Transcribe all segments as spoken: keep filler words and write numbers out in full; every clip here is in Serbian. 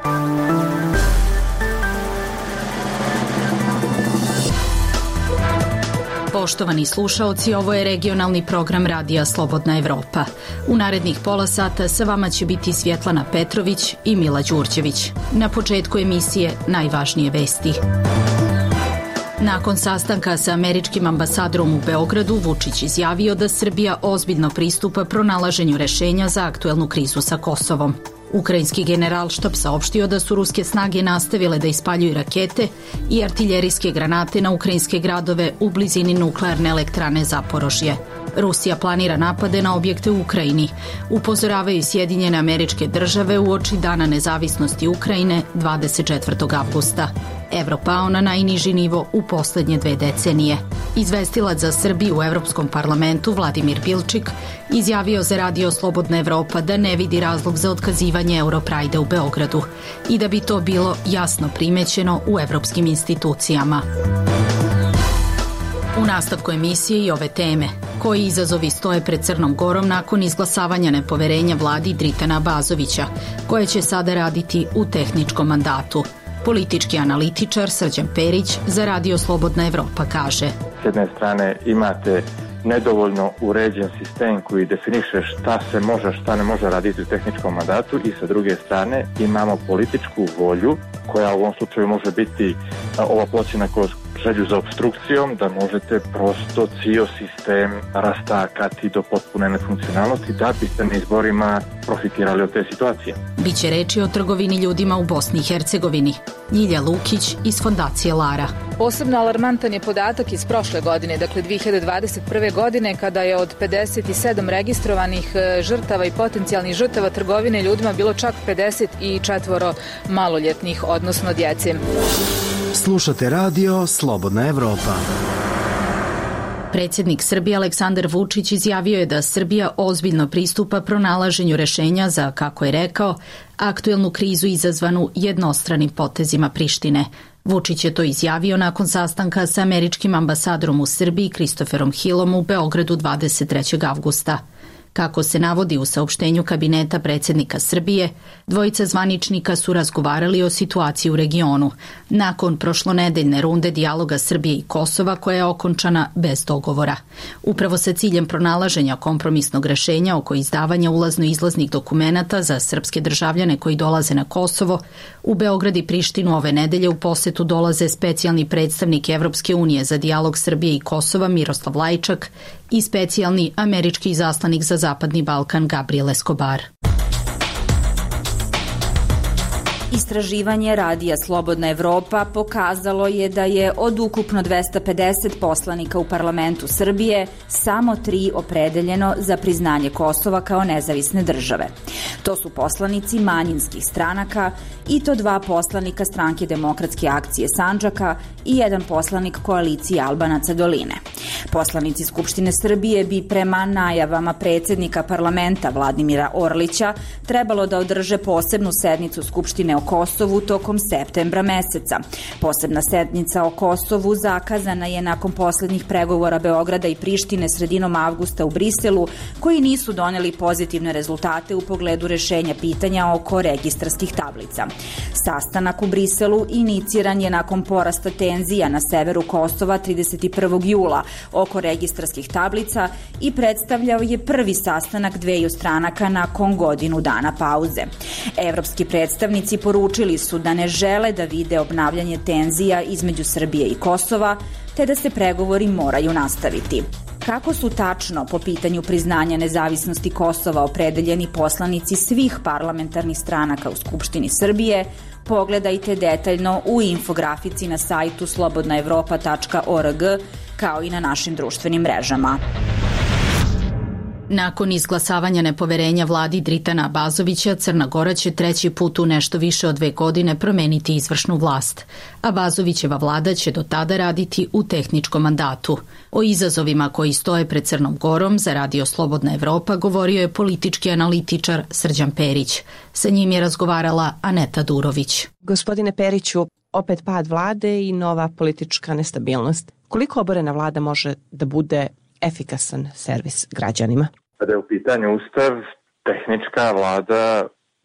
Poštovani slušaoci, ovo je regionalni program Radija Slobodna Evropa. U narednih pola sata sa vama će biti Svjetlana Petrović i Mila Đurđević. Na početku emisije najvažnije vesti. Nakon sastanka sa američkim ambasadorom u Beogradu, Vučić izjavio da Srbija ozbiljno pristupa pronalaženju rešenja za aktuelnu krizu sa Kosovom. Ukrajinski generalštab saopštio da su ruske snage nastavile da ispaljuju rakete i artiljerijske granate na ukrajinske gradove u blizini nuklearne elektrane Zaporožje. Rusija planira napade na objekte u Ukrajini. Upozoravaju Sjedinjene Američke Države uoči Dana nezavisnosti Ukrajine dvadeset četvrtog avgusta. Evro pao na najniži nivo u poslednje dve decenije. Izvestilac za Srbiju u Evropskom parlamentu Vladimir Bilčik izjavio za Radio Slobodna Evropa da ne vidi razlog za otkazivanje Europrajda u Beogradu i da bi to bilo jasno primećeno u evropskim institucijama. U nastavku emisije i ove teme. Koji izazovi stoje pred Crnom Gorom nakon izglasavanja nepoverenja vladi Dritana Abazovića, koje će sada raditi u tehničkom mandatu? Politički analitičar Srđan Perić za Radio Slobodna Evropa kaže: S jedne strane imate nedovoljno uređen sistem koji definiše šta se može, šta ne može raditi u tehničkom mandatu, i sa druge strane imamo političku volju koja u ovom slučaju može biti ova pločina kroz želju za obstrukcijom, da možete prosto cijel sistem rastakati do potpune nefunkcionalnosti da biste na izborima profitirali od te situacije. Biće reči o trgovini ljudima u Bosni i Hercegovini. Ljilja Lukić iz Fondacije Lara. Posebno alarmantan je podatak iz prošle godine, dakle dve hiljade dvadeset prve. godine, kada je od pedeset sedam registrovanih žrtava i potencijalnih žrtava trgovine ljudima bilo čak pedeset četiri maloljetnih, odnosno djece. Slušate Radio Slobodna Evropa. Predsjednik Srbije Aleksandar Vučić izjavio je da Srbija ozbiljno pristupa pronalaženju rešenja za, kako je rekao, aktuelnu krizu izazvanu jednostranim potezima Prištine. Vučić je to izjavio nakon sastanka sa američkim ambasadorom u Srbiji Christopherom Hillom u Beogradu dvadeset trećeg avgusta. Kako se navodi u saopštenju kabineta predsjednika Srbije, dvojica zvaničnika su razgovarali o situaciji u regionu nakon prošlonedeljne runde dijaloga Srbije i Kosova koja je okončana bez dogovora. Upravo sa ciljem pronalaženja kompromisnog rešenja oko izdavanja ulazno-izlaznih dokumenata za srpske državljane koji dolaze na Kosovo, u Beograd i Prištinu ove nedelje u posetu dolaze specijalni predstavnik Evropske unije za dijalog Srbije i Kosova Miroslav Lajčak i specijalni američki izaslanik za Zapadni Balkan Gabriel Escobar. Istraživanje Radija Slobodna Evropa pokazalo je da je od ukupno dvesta pedeset poslanika u parlamentu Srbije samo tri opredeljeno za priznanje Kosova kao nezavisne države. To su poslanici manjinskih stranaka i to dva poslanika Stranke demokratske akcije Sandžaka i jedan poslanik koalicije Albanaca Doline. Poslanici Skupštine Srbije bi prema najavama predsjednika parlamenta Vladimira Orlića trebalo da održe posebnu sednicu Skupštine o Kosovu tokom septembra meseca. Posebna sednica o Kosovu zakazana je nakon poslednjih pregovora Beograda i Prištine sredinom avgusta u Briselu, koji nisu doneli pozitivne rezultate u pogledu rešenja pitanja oko registarskih tablica. Sastanak u Briselu iniciran je nakon porasta tenzija na severu Kosova trideset prvog jula oko registarskih tablica i predstavljao je prvi sastanak dveju stranaka nakon godinu dana pauze. Evropski predstavnici poručili su da ne žele da vide obnavljanje tenzija između Srbije i Kosova, te da se pregovori moraju nastaviti. Kako su tačno po pitanju priznanja nezavisnosti Kosova opredeljeni poslanici svih parlamentarnih stranaka u Skupštini Srbije, pogledajte detaljno u infografici na sajtu slobodna evropa tačka org, kao i na našim društvenim mrežama. Nakon izglasavanja nepoverenja vladi Dritana Abazovića, Crna Gora će treći put u nešto više od dve godine promeniti izvršnu vlast. Abazovićeva vlada će do tada raditi u tehničkom mandatu. O izazovima koji stoje pred Crnom Gorom za Radio Slobodna Evropa govorio je politički analitičar Srđan Perić. Sa njim je razgovarala Aneta Durović. Gospodine Periću, opet pad vlade i nova politička nestabilnost. Koliko oborena vlada može da bude efikasan servis građanima? Kada je u pitanju Ustav, tehnička vlada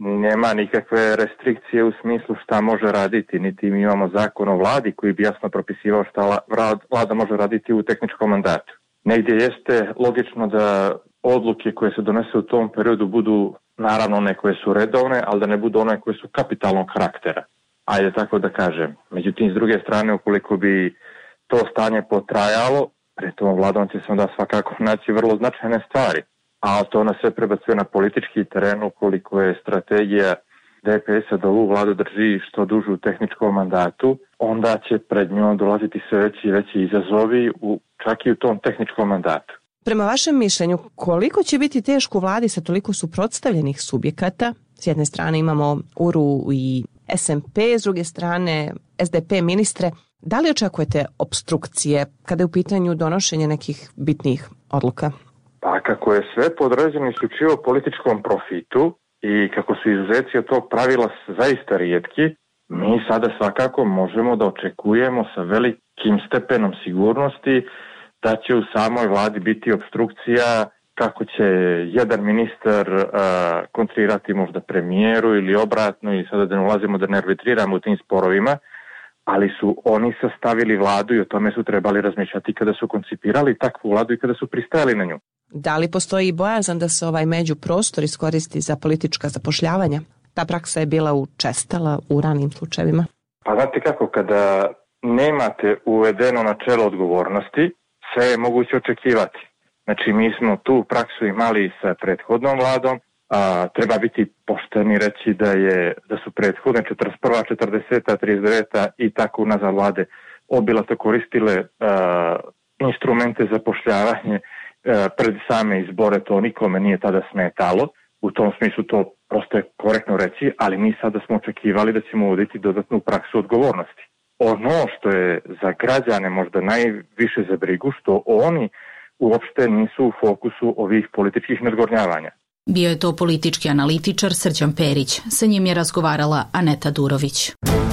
nema nikakve restrikcije u smislu šta može raditi, niti mi imamo zakon o vladi koji bi jasno propisivao šta vlada može raditi u tehničkom mandatu. Negdje jeste logično da odluke koje se donese u tom periodu budu naravno one koje su redovne, ali da ne budu one koje su kapitalnog karaktera. Ajde tako da kažem. Međutim, s druge strane, ukoliko bi to stanje potrajalo, pred tom vladom će se onda svakako naći vrlo značajne stvari. A to nas sve prebacuje na politički teren, ukoliko je strategija D P S-a da ovu vladu drži što dužu u tehničkom mandatu, onda će pred njom dolaziti sve veći i veći izazovi u, čak i u tom tehničkom mandatu. Prema vašem mišljenju, koliko će biti teško u vladi sa toliko suprotstavljenih subjekata? S jedne strane imamo U R U i S M P, s druge strane S D P ministre. Da li očekujete obstrukcije kada je u pitanju donošenje nekih bitnih odluka? Pa kako je sve podređeno isključivo političkom profitu i kako su izuzeci od tog pravila zaista rijetki, mi sada svakako možemo da očekujemo sa velikim stepenom sigurnosti da će u samoj vladi biti obstrukcija, kako će jedan ministar uh, kontrirati možda premijeru ili obratno, i sada da ne ulazimo da ne arbitriramo u tim sporovima, ali su oni sastavili vladu i o tome su trebali razmišljati kada su koncipirali takvu vladu i kada su pristajali na nju. Da li postoji bojazan da se ovaj međuprostor iskoristi za politička zapošljavanja? Ta praksa je bila učestala u ranim slučajevima. Pa znate kako, kada nemate uvedeno načelo odgovornosti, sve je moguće očekivati. Znači, mi smo tu praksu imali sa prethodnom vladom, a, treba biti pošteni reći da je da su prethodne četrdeset prva, četrdeseta, trideset deveta i tako unazad vlade obilato koristile a, instrumente za zapošljavanje a, pred same izbore, to nikome nije tada smetalo. U tom smislu to prosto je korektno reći, ali mi sada smo očekivali da ćemo uvoditi dodatnu praksu odgovornosti. Ono što je za građane možda najviše za brigu, što oni uopšte nisu u fokusu ovih političkih nadgornjavanja. Bio je to politički analitičar Srđan Perić. Sa njim je razgovarala Aneta Durović.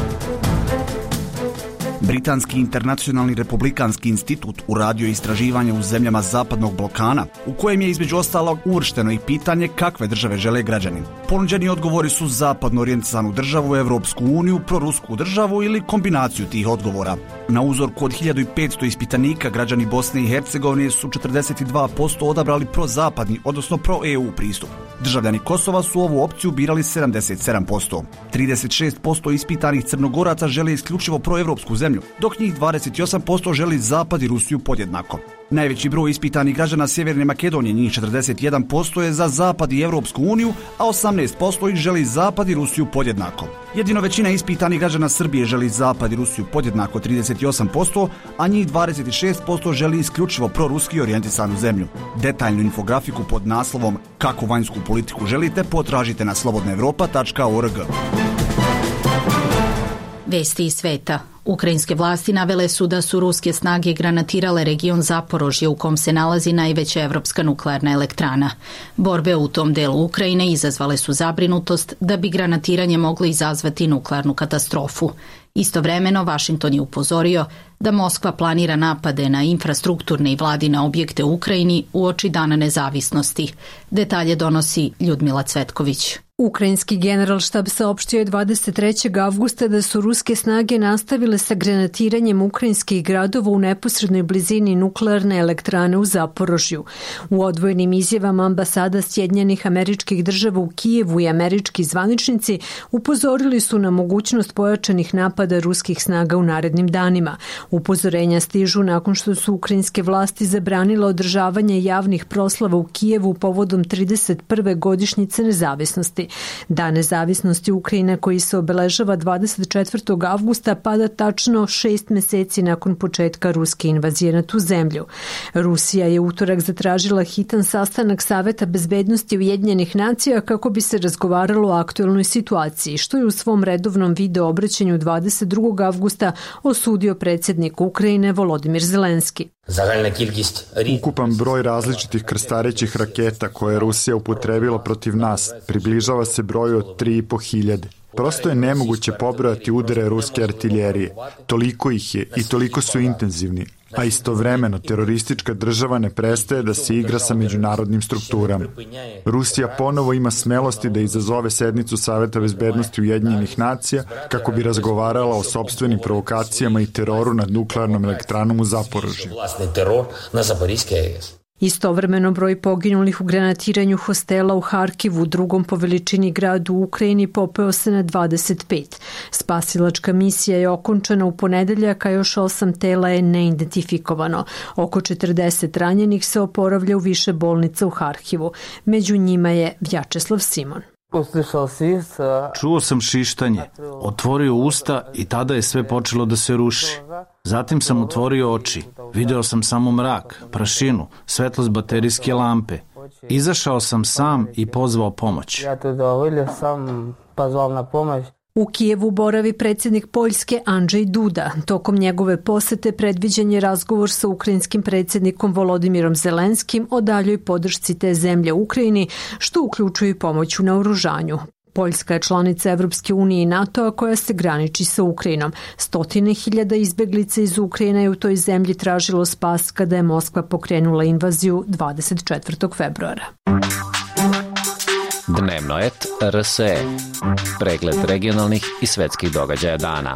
Britanski internacionalni republikanski institut uradio istraživanje u zemljama Zapadnog Balkana, u kojem je između ostalog uvršteno i pitanje kakve države žele građani. Ponuđeni odgovori su zapadno orijentisanu državu, Evropsku uniju, prorusku državu ili kombinaciju tih odgovora. Na uzorku od hiljadu petsto ispitanika građani Bosne i Hercegovine su četrdeset dva posto odabrali prozapadni, odnosno pro-E U pristup. Državljani Kosova su ovu opciju birali sedamdeset sedam posto. trideset šest posto ispitanih Crnogoraca žele isključivo proevropsku zemlju, dok njih dvadeset osam posto želi Zapad i Rusiju podjednako. Najveći broj ispitanih građana Sjeverne Makedonije, njih četrdeset jedan posto, je za Zapad i Evropsku uniju, a osamnaest posto ih želi Zapad i Rusiju podjednako. Jedino većina ispitanih građana Srbije želi Zapad i Rusiju podjednako, trideset osam posto, a njih dvadeset šest posto želi isključivo proruski orijentisanu zemlju. Detaljnu infografiku pod naslovom Kako vanjsku politiku želite potražite na slobodna evropa tačka org. Vesti iz sveta. Ukrajinske vlasti navele su da su ruske snage granatirale region Zaporožje u kom se nalazi najveća evropska nuklearna elektrana. Borbe u tom delu Ukrajine izazvale su zabrinutost da bi granatiranje moglo izazvati nuklearnu katastrofu. Istovremeno, Vašington je upozorio da Moskva planira napade na infrastrukturne i vladine objekte u Ukrajini uoči Dana nezavisnosti. Detalje donosi Ljudmila Cvetković. Ukrajinski generalštab saopštio je dvadeset trećeg avgusta da su ruske snage nastavile sa granatiranjem ukrajinskih gradova u neposrednoj blizini nuklearne elektrane u Zaporožju. U odvojenim izjavama ambasada Sjedinjenih Američkih Država u Kijevu i američki zvaničnici upozorili su na mogućnost pojačanih napada ruskih snaga u narednim danima. Upozorenja stižu nakon što su ukrajinske vlasti zabranile održavanje javnih proslava u Kijevu povodom trideset prve godišnjice nezavisnosti. Dan nezavisnosti Ukrajine, koji se obeležava dvadeset četvrtog avgusta, pada tačno šest meseci nakon početka ruske invazije na tu zemlju. Rusija je utorak zatražila hitan sastanak Saveta bezbednosti Ujedinjenih nacija kako bi se razgovaralo o aktuelnoj situaciji, što je u svom redovnom video obraćanju dvadeset drugog avgusta osudio predsjednik Ukrajine Volodimir Zelenski. Ukupan broj različitih krstarećih raketa koje je Rusija upotrebila protiv nas približava se broju od tri i po hiljade. Prosto je nemoguće pobrojati udare ruske artiljerije. Toliko ih je i toliko su intenzivni. a istovremeno teroristička država ne prestaje da se igra sa međunarodnim strukturama. Rusija ponovo ima smelosti da izazove sednicu Saveta bezbednosti Ujedinjenih nacija kako bi razgovarala o sopstvenim provokacijama i teroru nad nuklearnom elektranom u Zaporožju. Istovremeno broj poginulih u granatiranju hostela u Harkivu, drugom po veličini gradu u Ukrajini, popeo se na dvadeset pet. Spasilačka misija je okončana u ponedeljak, a još osam tela je neidentifikovano. Oko četrdeset ranjenih se oporavlja u više bolnica u Harkivu. Među njima je Vjačeslav Simon. Čuo sam šištanje, otvorio usta i tada je sve počelo da se ruši. Zatim sam otvorio oči, video sam samo mrak, prašinu, svetlost baterijske lampe. Izašao sam sam i pozvao pomoć. U Kijevu boravi predsjednik Poljske Andrzej Duda. Tokom njegove posete predviđen je razgovor sa ukrajinskim predsjednikom Volodimirom Zelenskim o daljoj podršci te zemlje Ukrajini, što uključuje i pomoć u naoružanju. Poljska je članica Evropske unije i NATO-a koja se graniči sa Ukrajinom. Stotine hiljada izbeglica iz Ukrajine je u toj zemlji tražilo spas kada je Moskva pokrenula invaziju dvadeset četvrtog februara. Dnevnoet R S E. Pregled regionalnih i svetskih događaja dana.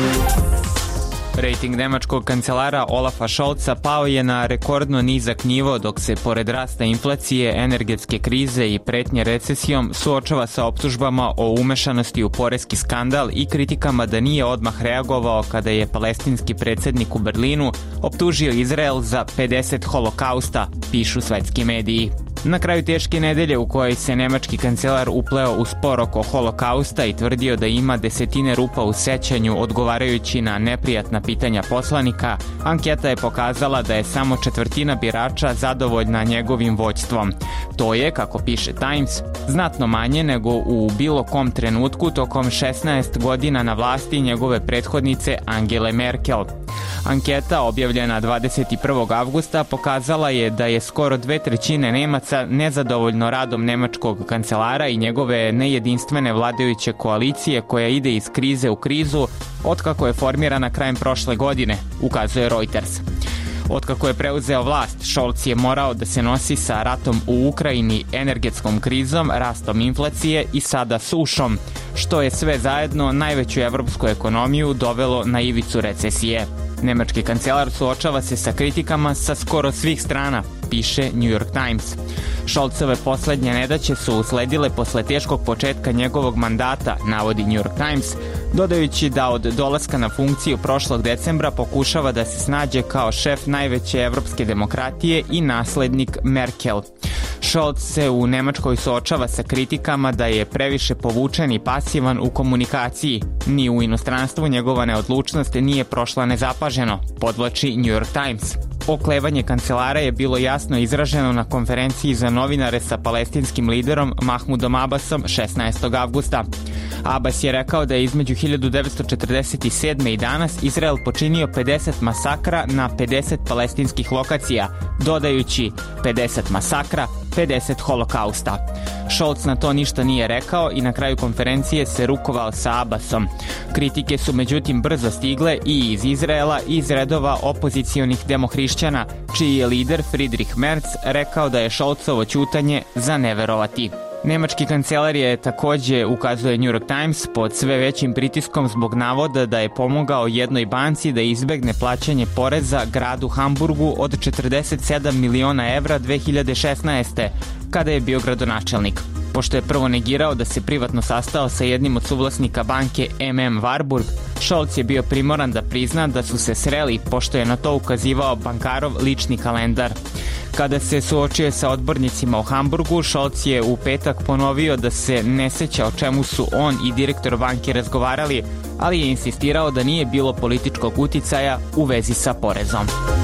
Rating nemačkog kancelara Olafa Scholza pao je na rekordno nizak nivo dok se pored rasta inflacije, energetske krize i pretnje recesijom suočava sa optužbama o umešanosti u poreski skandal i kritikama da nije odmah reagovao kada je palestinski predsjednik u Berlinu optužio Izrael za pedeset holokausta, pišu svetski mediji. Na kraju teške nedelje u kojoj se nemački kancelar upleo u spor oko holokausta i tvrdio da ima desetine rupa u sećanju odgovarajući na neprijatna pitanja poslanika, anketa je pokazala da je samo četvrtina birača zadovoljna njegovim vođstvom. To je, kako piše Times, znatno manje nego u bilo kom trenutku tokom šesnaest godina na vlasti njegove prethodnice Angele Merkel. Anketa, objavljena dvadeset prvog avgusta, pokazala je da je skoro dve trećine Nemaca nezadovoljno radom nemačkog kancelara i njegove nejedinstvene vladajuće koalicije koja ide iz krize u krizu otkako je formirana krajem prošle godine, ukazuje Reuters. Otkako je preuzeo vlast, Scholz je morao da se nosi sa ratom u Ukrajini, energetskom krizom, rastom inflacije i sada sušom, što je sve zajedno najveću evropsku ekonomiju dovelo na ivicu recesije. Nemački kancelar suočava se sa kritikama sa skoro svih strana, piše New York Times. Scholzove poslednje nedaće su usledile posle teškog početka njegovog mandata, navodi New York Times, dodajući da od dolaska na funkciju prošlog decembra pokušava da se snađe kao šef najveće evropske demokratije i naslednik Merkel. Scholz se u Nemačkoj suočava sa kritikama da je previše povučen i pasivan u komunikaciji. Ni u inostranstvu njegova neodlučnost nije prošla nezapaženo, podvlači New York Times. Oklevanje kancelara je bilo jasno izraženo na konferenciji za novinare sa palestinskim liderom Mahmudom Abbasom šesnaestog avgusta. Abbas je rekao da je između hiljadu devetsto četrdeset sedme i danas Izrael počinio pedeset masakra na pedeset palestinskih lokacija, dodajući pedeset masakra, pedeset holokausta. Scholz na to ništa nije rekao i na kraju konferencije se rukovao sa Abbasom. Kritike su međutim brzo stigle i iz Izraela i iz redova opozicionih demohrišćana, čiji je lider Friedrich Merz rekao da je Scholzovo ćutanje za neverovati. Nemački kancelar je takođe, ukazuje New York Times, pod sve većim pritiskom zbog navoda da je pomogao jednoj banci da izbegne plaćanje poreza gradu Hamburgu od četrdeset sedam miliona evra dve hiljade šesnaeste. kada je bio gradonačelnik. Pošto je prvo negirao da se privatno sastao sa jednim od suvlasnika banke M M Warburg, Scholz je bio primoran da prizna da su se sreli, pošto je na to ukazivao bankarov lični kalendar. Kada se suočio sa odbornicima u Hamburgu, Scholz je u petak ponovio da se ne seća o čemu su on i direktor banke razgovarali, ali je insistirao da nije bilo političkog uticaja u vezi sa porezom.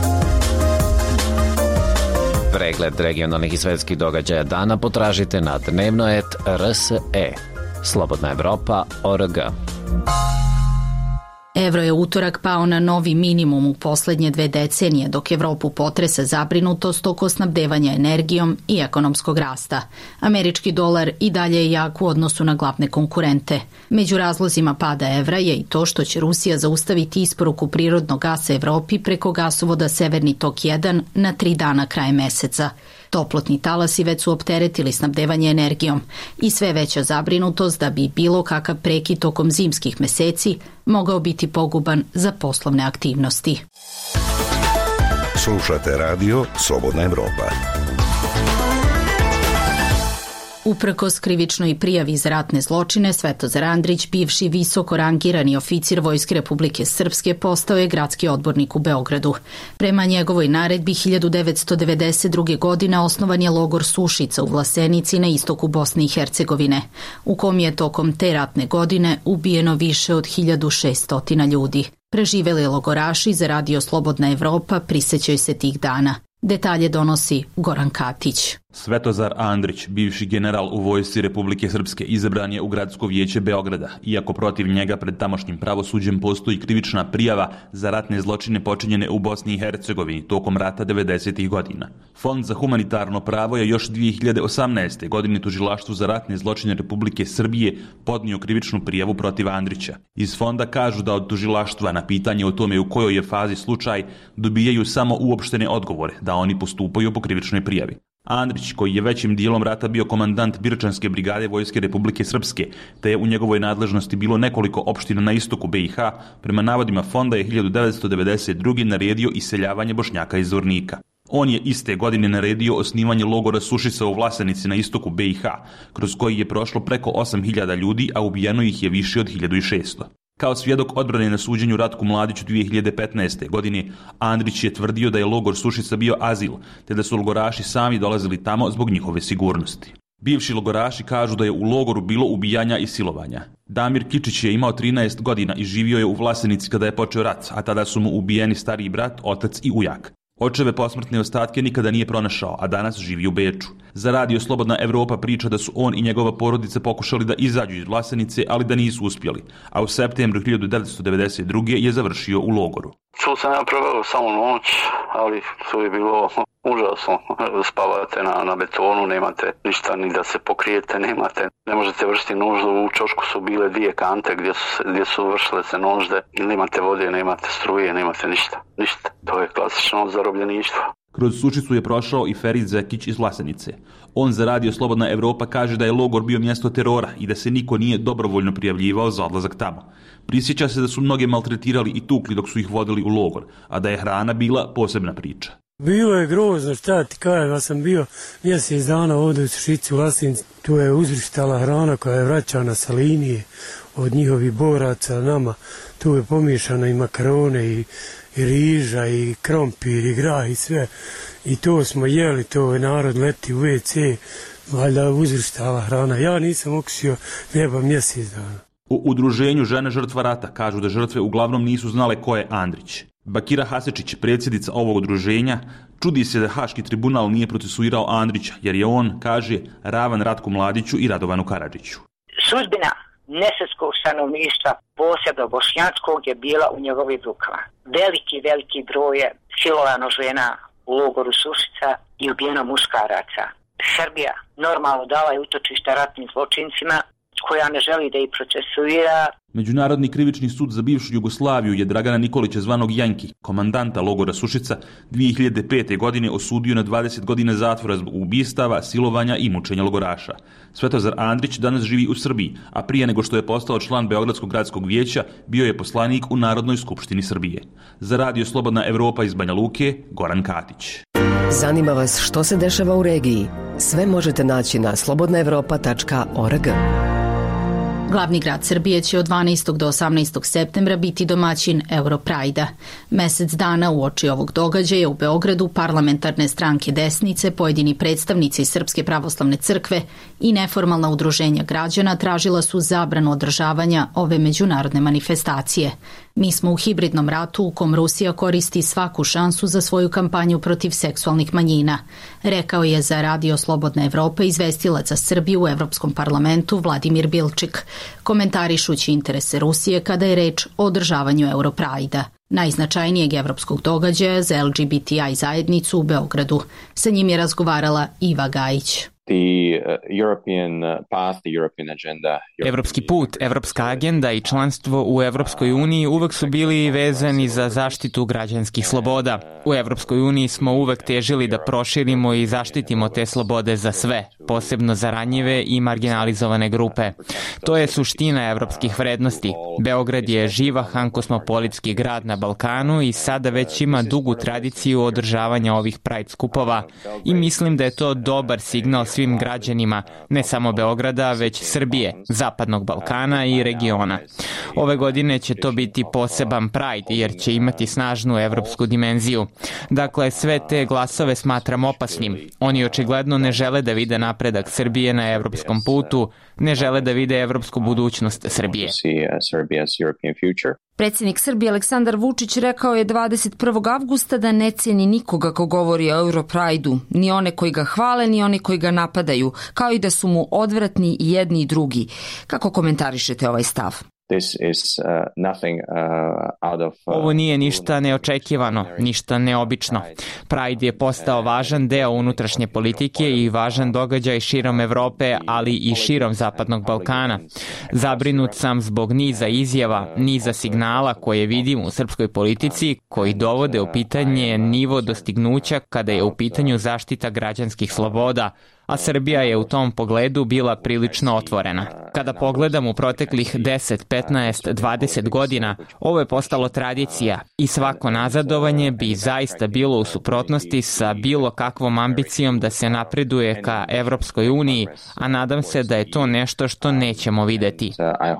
Pregled regionalnih i svetskih događaja dana potražite na dnevnoet R S E. Slobodna Evropa, O R G. Evro je utorak pao na novi minimum u poslednje dve decenije, dok Evropu potresa zabrinutost oko snabdevanja energijom i ekonomskog rasta. Američki dolar i dalje je jak u odnosu na glavne konkurente. Među razlozima pada evra je i to što će Rusija zaustaviti isporuku prirodnog gasa Evropi preko gasovoda Severni tok jedan na tri dana krajem meseca. Toplotni talasi već su opteretili snabdevanje energijom i sve veća zabrinutost da bi bilo kakav prekid tokom zimskih meseci mogao biti poguban za poslovne aktivnosti. Slušate radio Slobodna Evropa. Uprkos krivičnoj prijavi za ratne zločine, Svetozar Andrić, bivši visoko rangirani oficir Vojske Republike Srpske, postao je gradski odbornik u Beogradu. Prema njegovoj naredbi hiljadu devetsto devedeset druge. godine osnovan je logor Sušica u Vlasenici na istoku Bosne i Hercegovine, u kom je tokom te ratne godine ubijeno više od hiljadu šesto ljudi. Preživeli logoraši za radio Slobodna Evropa prisećaju se tih dana. Detalje donosi Goran Katić. Svetozar Andrić, bivši general u Vojsci Republike Srpske, izabran je u Gradsko vijeće Beograda, iako protiv njega pred tamošnjim pravosuđem postoji krivična prijava za ratne zločine počinjene u Bosni i Hercegovini tokom rata devedesetih godina. Fond za humanitarno pravo je još dvije hiljade osamnaeste. godine Tužilaštvu za ratne zločine Republike Srbije podnio krivičnu prijavu protiv Andrića. Iz fonda kažu da od tužilaštva na pitanje o tome u kojoj je fazi slučaj dobijaju samo uopštene odgovore, da oni postupaju po krivičnoj prijavi. Andrić, koji je većim dijelom rata bio komandant Birčanske brigade Vojske Republike Srpske, te je u njegovoj nadležnosti bilo nekoliko opština na istoku B i H, prema navodima fonda je hiljadu devetsto devedeset druge. naredio iseljavanje Bošnjaka iz Zvornika. On je iste godine naredio osnivanje logora Sušica u Vlasenici na istoku B i H, kroz koji je prošlo preko osam hiljada ljudi, a ubijeno ih je više od hiljadu šesto. Kao svjedok odbrane na suđenju Ratku Mladiću dvije hiljade petnaeste. godine, Andrić je tvrdio da je logor Sušica bio azil, te da su logoraši sami dolazili tamo zbog njihove sigurnosti. Bivši logoraši kažu da je u logoru bilo ubijanja i silovanja. Damir Kičić je imao trinaest godina i živio je u Vlasenici kada je počeo rat, a tada su mu ubijeni stariji brat, otac i ujak. Očeve posmrtne ostatke nikada nije pronašao, a danas živi u Beču. Za radio Slobodna Evropa priča da su on i njegova porodica pokušali da izađu iz Vlasenice, ali da nisu uspjeli, a u septembru hiljadu devetsto devedeset druge. je završio u logoru. Tu sam ja proveo samo noć, ali to je bilo užasno. Spavate na, na betonu, nemate ništa ni da se pokrijete, nemate, ne možete vršiti nuždu. U čošku su bile dvije kante gdje su, gdje su vršile se nužde i nemate vode, nemate struje, nemate ništa. Ništa. To je klasično zarobljeništvo. Kroz Sušicu je prošao i Ferit Zekić iz Vlasenice. On za radio Slobodna Evropa kaže da je logor bio mjesto terora i da se niko nije dobrovoljno prijavljivao za odlazak tamo. Prisjeća se da su mnoge maltretirali i tukli dok su ih vodili u logor, a da je hrana bila posebna priča. Bilo je grozno, šta ti kažem, ja sam bio mjesec dana ovdje u Sušici u Vlasenici, tu je uzrištala hrana koja je vraćana sa linije od njihovih boraca nama, tu je pomiješano i makarone i, i riža i krompir i grah i sve, i to smo jeli, to je narod leti u ve ce, valjda uzrištala hrana, ja nisam okusio hljeba mjesec dana. U udruženju žene žrtva rata kažu da žrtve uglavnom nisu znale ko je Andrić. Bakira Hasečić, predsjednica ovog udruženja, čudi se da Haški tribunal nije procesuirao Andrića, jer je on, kaže, ravan Ratku Mladiću i Radovanu Karadžiću. Sudbina nesrpskog stanovništva, posebno bošnjačkog, je bila u njegovih rukama. Veliki, veliki broj je silovano žena u logoru Sušica i ubijeno muškaraca. Srbija normalno dala je utočište ratnim zločincima, koja ne želi da ih procesuira. Međunarodni krivični sud za bivšu Jugoslaviju je Dragana Nikolića zvanog Janki, komandanta logora Sušica, dvije hiljade pete. godine osudio na dvadeset godina zatvora zbog ubistava, silovanja i mučenja logoraša. Svetozar Andrić danas živi u Srbiji, a prije nego što je postao član Beogradskog gradskog vijeća, bio je poslanik u Narodnoj skupštini Srbije. Za radio Slobodna Evropa iz Banja Luke, Goran Katić. Zanima vas što se dešava u regiji? Sve možete naći na slobodna evropa tačka org. Glavni grad Srbije će od dvanaestog do osamnaestog septembra biti domaćin Europrajda. Mesec dana uoči ovog događaja u Beogradu parlamentarne stranke desnice, pojedini predstavnici Srpske pravoslavne crkve i neformalna udruženja građana tražila su zabranu održavanja ove međunarodne manifestacije. Mi smo u hibridnom ratu u kom Rusija koristi svaku šansu za svoju kampanju protiv seksualnih manjina, rekao je za Radio Slobodna Evropa izvestilac za Srbiju u Evropskom parlamentu Vladimir Bilčik, komentarišući interese Rusije kada je reč o održavanju Europrajda, najznačajnijeg evropskog događaja za L G B T I zajednicu u Beogradu. Sa njim je razgovarala Iva Gajić. Evropski put, evropska agenda i članstvo u Evropskoj uniji uvek su bili vezani za zaštitu građanskih sloboda. U Evropskoj uniji smo uvek težili da proširimo i zaštitimo te slobode za sve, posebno za ranjive i marginalizovane grupe. To je suština evropskih vrednosti. Beograd je živahan kosmopolitski grad na Balkanu i sada već ima dugu tradiciju održavanja ovih Pride skupova i mislim da je to dobar signal svim građanima, ne samo Beograda, već Srbije, Zapadnog Balkana i regiona. Ove godine će to biti poseban Pride, jer će imati snažnu evropsku dimenziju. Dakle, sve te glasove smatram opasnim. Oni očigledno ne žele da vide napredak Srbije na evropskom putu, ne žele da vide evropsku budućnost Srbije. Predsjednik Srbije Aleksandar Vučić rekao je dvadeset prvog avgusta da ne cijeni nikoga ko govori o Europrajdu, ni one koji ga hvale, ni one koji ga napadaju, kao i da su mu odvratni i jedni i drugi. Kako komentarišete ovaj stav? Ovo nije ništa neočekivano, ništa neobično. Pride je postao važan deo unutrašnje politike i važan događaj širom Evrope, ali i širom Zapadnog Balkana. Zabrinut sam zbog niza izjava, niza signala koje vidim u srpskoj politici koji dovode u pitanje nivo dostignuća kada je u pitanju zaštita građanskih sloboda, a Srbija je u tom pogledu bila prilično otvorena. Kada pogledam u proteklih deset, petnaest, dvadeset godina, ovo je postalo tradicija i svako nazadovanje bi zaista bilo u suprotnosti sa bilo kakvom ambicijom da se napreduje ka Evropskoj uniji, a nadam se da je to nešto što nećemo videti.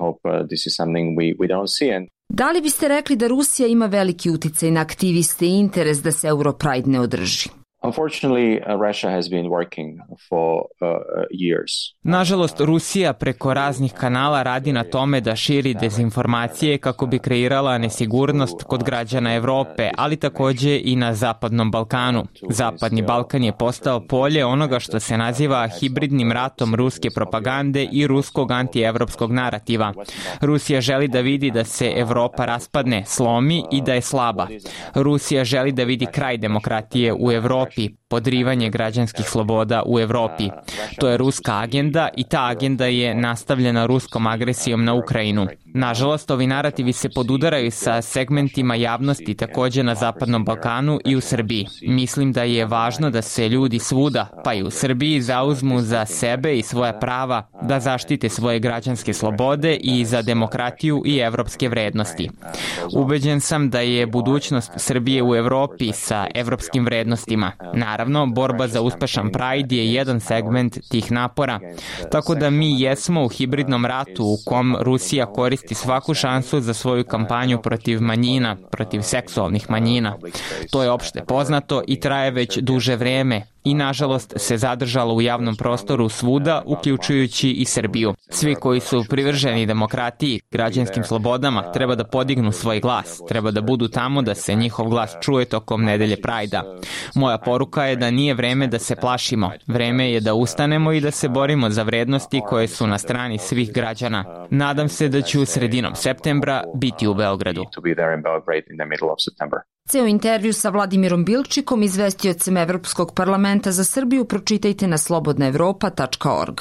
Da li biste rekli da Rusija ima veliki uticaj na aktiviste i interes da se Europride ne održi? Nažalost, Rusija preko raznih kanala radi na tome da širi dezinformacije kako bi kreirala nesigurnost kod građana Evrope, ali takođe i na Zapadnom Balkanu. Zapadni Balkan je postao polje onoga što se naziva hibridnim ratom ruske propagande i ruskog antievropskog narativa. Rusija želi da vidi da se Evropa raspadne, slomi i da je slaba. Rusija želi da vidi kraj demokratije u Evropi, podrivanje građanskih sloboda u Evropi. To je ruska agenda i ta agenda je nastavljena ruskom agresijom na Ukrajinu. Nažalost, ovi narativi se podudaraju sa segmentima javnosti takođe na Zapadnom Balkanu i u Srbiji. Mislim da je važno da se ljudi svuda, pa i u Srbiji, zauzmu za sebe i svoja prava, da zaštite svoje građanske slobode i za demokratiju i evropske vrednosti. Ubeđen sam da je budućnost Srbije u Evropi sa evropskim vrednostima. Naravno, borba za uspešan Pride je jedan segment tih napora, tako da mi jesmo u hibridnom ratu u kom Rusija koristi svaku šansu za svoju kampanju protiv manjina, protiv seksualnih manjina. To je opšte poznato i traje već duže vreme i nažalost se zadržalo u javnom prostoru svuda, uključujući i Srbiju. Svi koji su privrženi demokratiji, građanskim slobodama, treba da podignu svoj glas, treba da budu tamo da se njihov glas čuje tokom nedelje Prajda. Moja poruka je da nije vreme da se plašimo, vreme je da ustanemo i da se borimo za vrednosti koje su na strani svih građana. Nadam se da ću sredinom septembra biti u Beogradu. Ceo intervju sa Vladimirom Bilčikom, izvestiocem Evropskog parlamenta za Srbiju, pročitajte na slobodna evropa tačka org.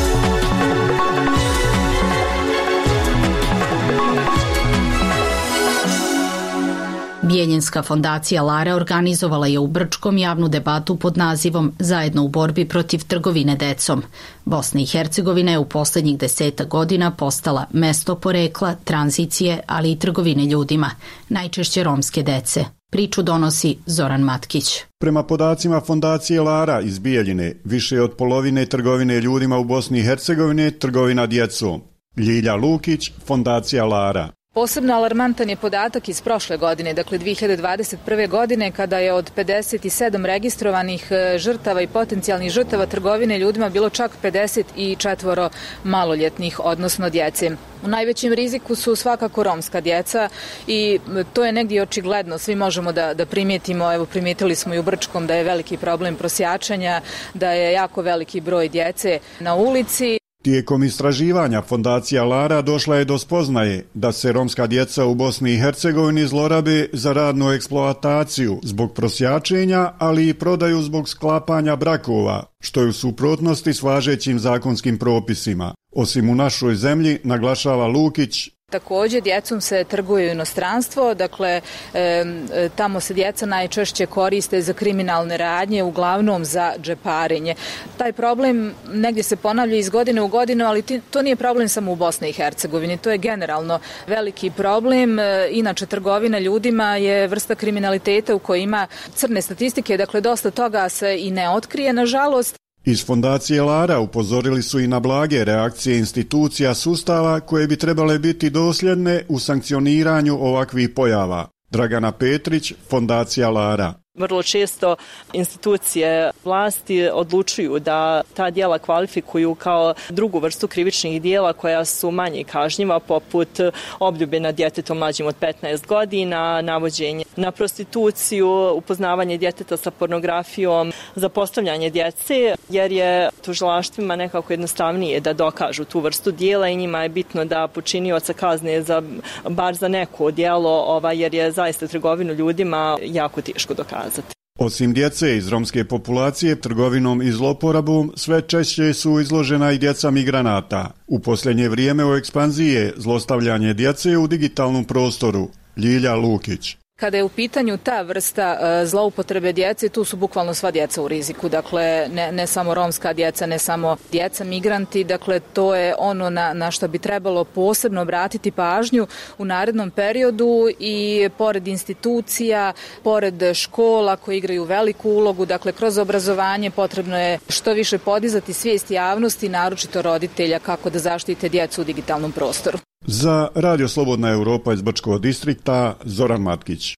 Bijeljinska fondacija Lara organizovala je u Brčkom javnu debatu pod nazivom Zajedno u borbi protiv trgovine decom. Bosna i Hercegovina je u poslednjih deseta godina postala mesto porekla, tranzicije, ali i trgovine ljudima, najčešće romske dece. Priču donosi Zoran Matkić. Prema podacima fondacije Lara iz Bijeljine, više od polovine trgovine ljudima u Bosni i Hercegovini je trgovina djecom. Ljilja Lukić, fondacija Lara. Posebno alarmantan je podatak iz prošle godine, dakle dve hiljade dvadeset prve. godine, kada je od pedeset sedam registrovanih žrtava i potencijalnih žrtava trgovine ljudima bilo čak pedeset četiri maloljetnih, odnosno djece. U najvećem riziku su svakako romska djeca i to je negdje očigledno, svi možemo da, da primijetimo, evo primijetili smo i u Brčkom da je veliki problem prosjačanja, da je jako veliki broj djece na ulici. Tijekom istraživanja Fondacija Lara došla je do spoznaje da se romska djeca u Bosni i Hercegovini zlorabe za radnu eksploataciju zbog prosjačenja, ali i prodaju zbog sklapanja brakova, što je u suprotnosti s važećim zakonskim propisima. Osim u našoj zemlji, naglašava Lukić, također djecom se trguje u inostranstvo, dakle e, tamo se djeca najčešće koriste za kriminalne radnje, uglavnom za džeparenje. Taj problem negdje se ponavlja iz godine u godinu, ali ti, to nije problem samo u Bosni i Hercegovini, to je generalno veliki problem. E, inače, trgovina ljudima je vrsta kriminaliteta u kojoj ima crne statistike, dakle dosta toga se i ne otkrije, nažalost. Iz Fondacije Lara upozorili su i na blage reakcije institucija sustava koje bi trebale biti dosljedne u sankcioniranju ovakvih pojava. Dragana Petrić, Fondacija Lara. Vrlo često institucije vlasti odlučuju da ta djela kvalifikuju kao drugu vrstu krivičnih djela koja su manje kažnjiva, poput obljube nad djetetom mlađim od petnaest godina, navođenje na prostituciju, upoznavanje djeteta sa pornografijom, zapostavljanje djece, jer je tužilaštvima nekako jednostavnije da dokažu tu vrstu djela i njima je bitno da počinioca kazne za, bar za neko djelo, ovaj, jer je zaista trgovinu ljudima jako teško dokazati. Osim djece iz romske populacije, trgovinom i zloporabom sve češće su izložena i djeca migranata. U posljednje vrijeme u ekspanziji je zlostavljanje djece u digitalnom prostoru. Ljilja Lukić. Kada je u pitanju ta vrsta uh, zloupotrebe djece, tu su bukvalno sva djeca u riziku, dakle ne, ne samo romska djeca, ne samo djeca migranti, dakle to je ono na, na što bi trebalo posebno obratiti pažnju u narednom periodu i pored institucija, pored škola koje igraju veliku ulogu, dakle kroz obrazovanje potrebno je što više podizati svijest javnosti, naročito roditelja, kako da zaštite djecu u digitalnom prostoru. Za Radio Slobodna Evropa iz Brčkog distrikta, Zoran Matkić.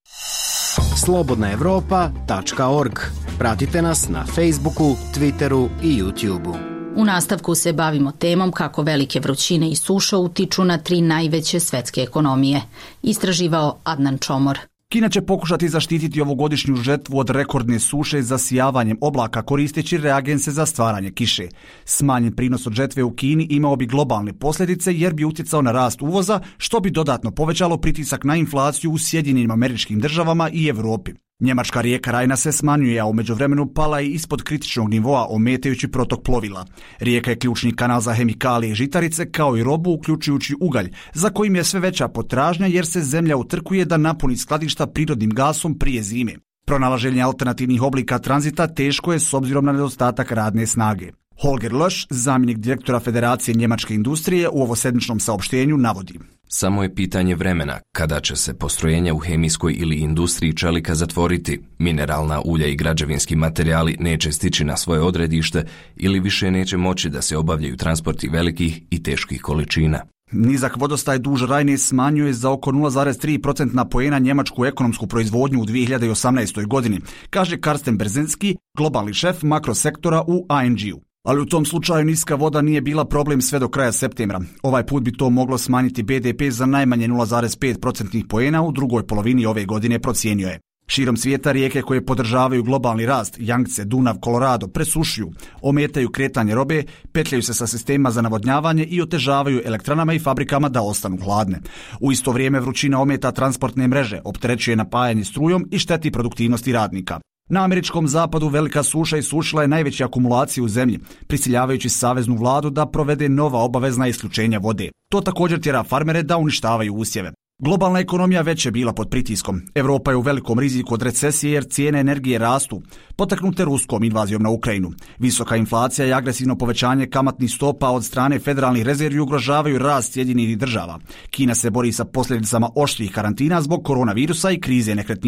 slobodna evropa tačka org. Pratite nas na Facebooku, Twitteru i YouTubeu. U nastavku se bavimo temom kako velike vrućine i suša utiču na tri najveće svetske ekonomije. Istraživao Adnan Čomor. Kina će pokušati zaštititi ovogodišnju žetvu od rekordne suše zasijavanjem oblaka koristeći reagense za stvaranje kiše. Smanjen prinos od žetve u Kini imao bi globalne posljedice jer bi utjecao na rast uvoza, što bi dodatno povećalo pritisak na inflaciju u Sjedinjenim Američkim Državama i Evropi. Njemačka rijeka Rajna se smanjuje, a u međuvremenu pala i ispod kritičnog nivoa, ometajući protok plovila. Rijeka je ključni kanal za hemikalije i žitarice, kao i robu, uključujući ugalj, za kojim je sve veća potražnja jer se zemlja utrkuje da napuni skladišta prirodnim gasom prije zime. Pronalaženje alternativnih oblika tranzita teško je s obzirom na nedostatak radne snage. Holger Lösch, zamjenik direktora Federacije njemačke industrije, u ovosedmičnom saopštenju navodi: samo je pitanje vremena kada će se postrojenja u hemijskoj ili industriji čelika zatvoriti, mineralna ulja i građevinski materijali neće stići na svoje odredište ili više neće moći da se obavljaju transporti velikih i teških količina. Nizak vodostaj duž Rajne smanjuje za oko nula zarez tri procentna poena njemačku ekonomsku proizvodnju u dvije hiljade osamnaestoj. godini, kaže Karsten Brzezinski, globalni šef makrosektora u A N G-u. Ali u tom slučaju niska voda nije bila problem sve do kraja septembra. Ovaj put bi to moglo smanjiti B D P za najmanje nula zarez pet procentnih poena u drugoj polovini ove godine, procijenio je. Širom svijeta rijeke koje podržavaju globalni rast, Jangtze, Dunav, Kolorado, presušuju, ometaju kretanje robe, petljaju se sa sistemima za navodnjavanje i otežavaju elektranama i fabrikama da ostanu hladne. U isto vrijeme vrućina ometa transportne mreže, opterećuje napajanje strujom i šteti produktivnosti radnika. Na američkom zapadu velika suša isušila je najveće akumulacije u zemlji, prisiljavajući saveznu vladu da provede nova obavezna isključenja vode. To također tjera farmere da uništavaju usjeve. Globalna ekonomija već je bila pod pritiskom. Evropa je u velikom riziku od recesije jer cijene energije rastu, potaknute ruskom invazijom na Ukrajinu. Visoka inflacija i agresivno povećanje kamatnih stopa od strane federalnih rezervi ugrožavaju rast Sjedinjenih Država. Kina se bori sa posljedicama oštrih karantina zbog koronavirusa i krize nekretnina.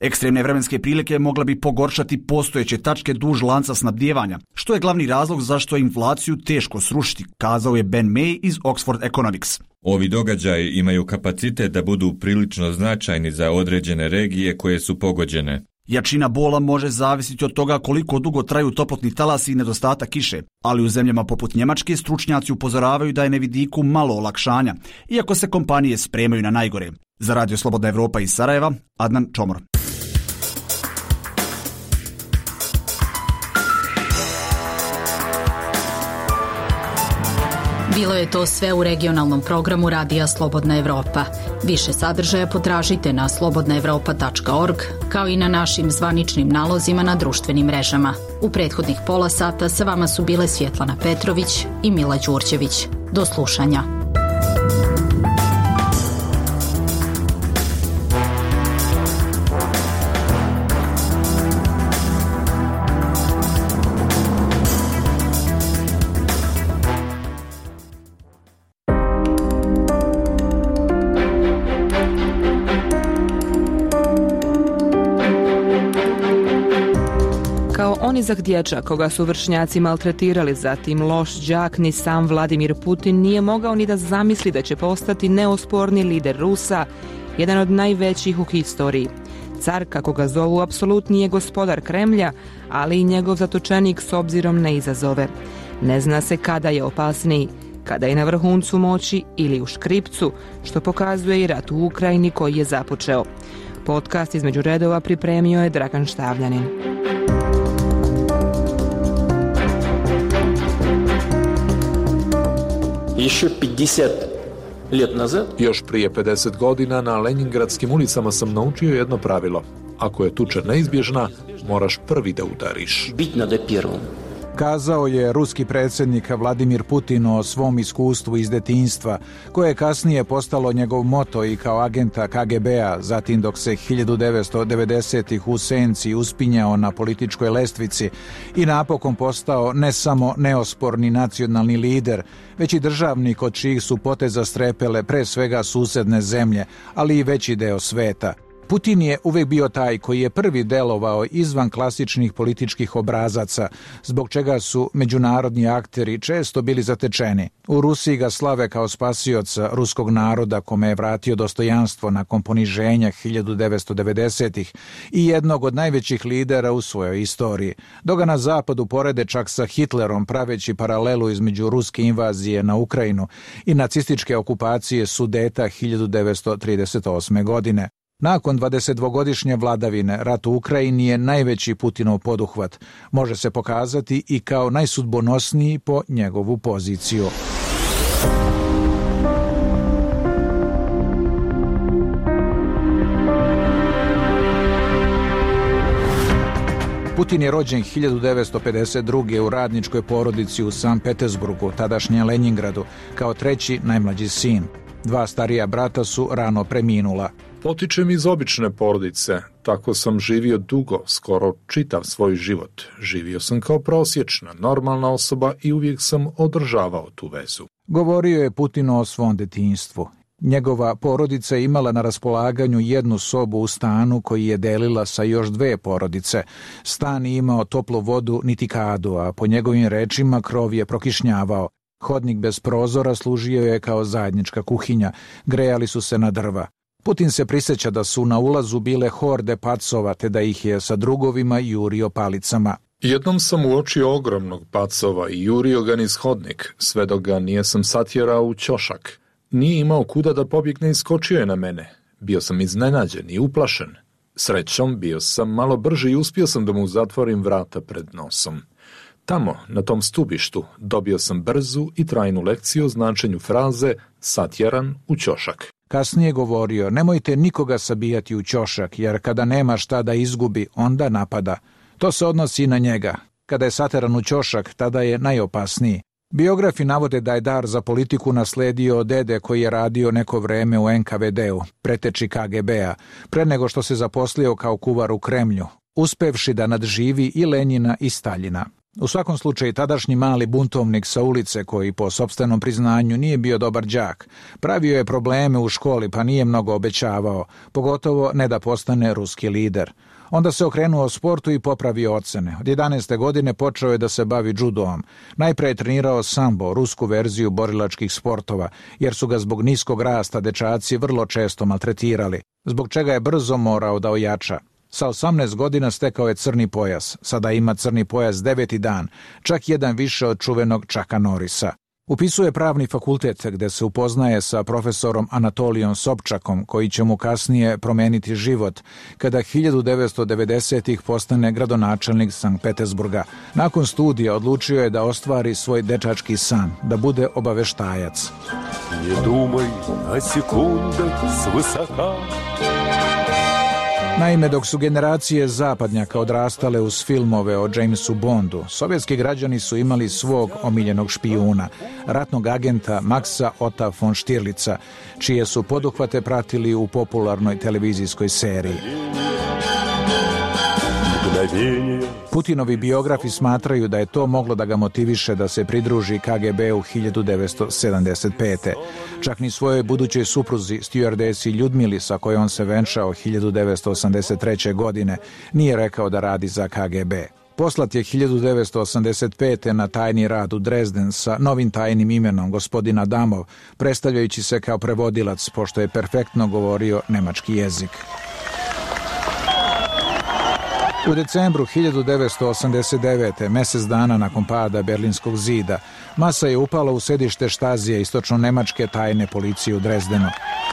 Ekstremne vremenske prilike mogla bi pogoršati postojeće tačke duž lanca snabdijevanja, što je glavni razlog zašto je inflaciju teško srušiti, kazao je Ben May iz Oxford Economics. Ovi događaji imaju kapacitet da budu prilično značajni za određene regije koje su pogođene. Jačina bola može zavisiti od toga koliko dugo traju toplotni talasi i nedostatak kiše, ali u zemljama poput Njemačke stručnjaci upozoravaju da je na vidiku malo olakšanja, iako se kompanije spremaju na najgore. Za Radio Slobodna Evropa iz Sarajeva, Adnan Čomor. Bilo je to sve u regionalnom programu Radija Slobodna Evropa. Više sadržaja potražite na slobodna evropa tačka org, kao i na našim zvaničnim nalozima na društvenim mrežama. U prethodnih pola sata sa vama su bile Svjetlana Petrović i Mila Đurđević. Do slušanja. Nizak dječak koga su vršnjaci maltretirali, zatim loš đak, ni sam Vladimir Putin nije mogao ni da zamisli da će postati neosporni lider Rusa, jedan od najvećih u historiji. Car, kako ga zovu, apsolutni je gospodar Kremlja, ali i njegov zatočenik s obzirom na izazove. Ne zna se kada je opasniji, kada je na vrhuncu moći ili u škripcu, što pokazuje i rat u Ukrajini koji je započeo. Podcast između redova pripremio je Dragan Štavljanin. Još prije pedeset godina na Leningradskim ulicama sam naučio jedno pravilo. Ako je tuča neizbježna, moraš prvi da udariš. Kazao je ruski predsjednik Vladimir Putin o svom iskustvu iz detinjstva, koje je kasnije postalo njegov moto i kao agenta K G B-a, zatim dok se hiljadu devetsto devedesetih u senci uspinjao na političkoj lestvici i napokon postao ne samo neosporni nacionalni lider, već i državnik od čijih su poteza strepele pre svega susedne zemlje, ali i veći deo sveta. Putin je uvek bio taj koji je prvi delovao izvan klasičnih političkih obrazaca, zbog čega su međunarodni akteri često bili zatečeni. U Rusiji ga slave kao spasioca ruskog naroda kome je vratio dostojanstvo nakon poniženja hiljadu devetsto devedesetih i jednog od najvećih lidera u svojoj istoriji. Dok ga na zapadu porede čak sa Hitlerom, praveći paralelu između ruske invazije na Ukrajinu i nacističke okupacije Sudeta hiljadu devetsto trideset osme. godine. Nakon dvadesetdvogodišnje vladavine, rat u Ukrajini je najveći Putinov poduhvat. Može se pokazati i kao najsudbonosniji po njegovu poziciju. Putin je rođen hiljadu devetsto pedeset druge. u radničkoj porodici u Sankt Petersburgu, tadašnjem Leningradu, kao treći najmlađi sin. Dva starija brata su rano preminula. Potičem iz obične porodice, tako sam živio dugo, skoro čitav svoj život. Živio sam kao prosječna, normalna osoba i uvijek sam održavao tu vezu. Govorio je Putin o svom detinjstvu. Njegova porodica je imala na raspolaganju jednu sobu u stanu koji je delila sa još dve porodice. Stan je imao toplu vodu niti kadu, a po njegovim rečima krov je prokišnjavao. Hodnik bez prozora služio je kao zajednička kuhinja, grejali su se na drva. Putin se prisjeća da su na ulazu bile horde pacova, te da ih je sa drugovima jurio palicama. Jednom sam uočio ogromnog pacova i jurio ga niz hodnik, sve dok ga nijesam satjerao u ćošak. Nije imao kuda da pobjegne i skočio je na mene. Bio sam iznenađen i uplašen. Srećom, bio sam malo brži i uspio sam da mu zatvorim vrata pred nosom. Tamo, na tom stubištu, dobio sam brzu i trajnu lekciju o značenju fraze satjeran u ćošak. Kasnije govorio, nemojte nikoga sabijati u ćošak, jer kada nema šta da izgubi, onda napada. To se odnosi i na njega. Kada je sateran u ćošak, tada je najopasniji. Biografi navode da je dar za politiku nasledio od dede koji je radio neko vreme u N K V D-u, preteči K G B-a, pre nego što se zaposlio kao kuvar u Kremlju, uspevši da nadživi i Lenjina i Staljina. U svakom slučaju, tadašnji mali buntovnik sa ulice, koji po sopstvenom priznanju nije bio dobar đak, pravio je probleme u školi pa nije mnogo obećavao, pogotovo ne da postane ruski lider. Onda se okrenuo sportu i popravio ocene. Od jedanaeste godine počeo je da se bavi džudoom. Najpre je trenirao sambo, rusku verziju borilačkih sportova, jer su ga zbog niskog rasta dečaci vrlo često maltretirali, zbog čega je brzo morao da ojača. Sa osamnaest godina stekao je crni pojas. Sada ima crni pojas deveti dan, čak jedan više od čuvenog Chucka Norrisa. Upisuje pravni fakultet gde se upoznaje sa profesorom Anatolijom Sobčakom, koji će mu kasnije promeniti život kada hiljadu devetsto devedesetih postane gradonačelnik Sankt Petersburga. Nakon studija odlučio je da ostvari svoj dečački san, da bude obaveštajac. Ne dumaj na sekundah svысока. Naime, dok su generacije zapadnjaka odrastale uz filmove o Jamesu Bondu, sovjetski građani su imali svog omiljenog špijuna, ratnog agenta Maxa Otta von Stirlica, čije su poduhvate pratili u popularnoj televizijskoj seriji. Putinovi biografi smatraju da je to moglo da ga motiviše da se pridruži K G B u hiljadu devetsto sedamdeset pete. Čak ni svojoj budućoj supruzi, stjuardesi Ljudmili, sa kojom se venčao hiljadu devetsto osamdeset treće. godine, nije rekao da radi za K G B. Poslat je hiljadu devetsto osamdeset pete. na tajni rad u Dresden sa novim tajnim imenom gospodin Adamov, predstavljajući se kao prevodilac, pošto je perfektno govorio nemački jezik. U decembru hiljadu devetsto osamdeset devete. mesec dana nakon pada Berlinskog zida, masa je upala u sedište Štazije istočno-nemačke tajne policije u Dresdenu.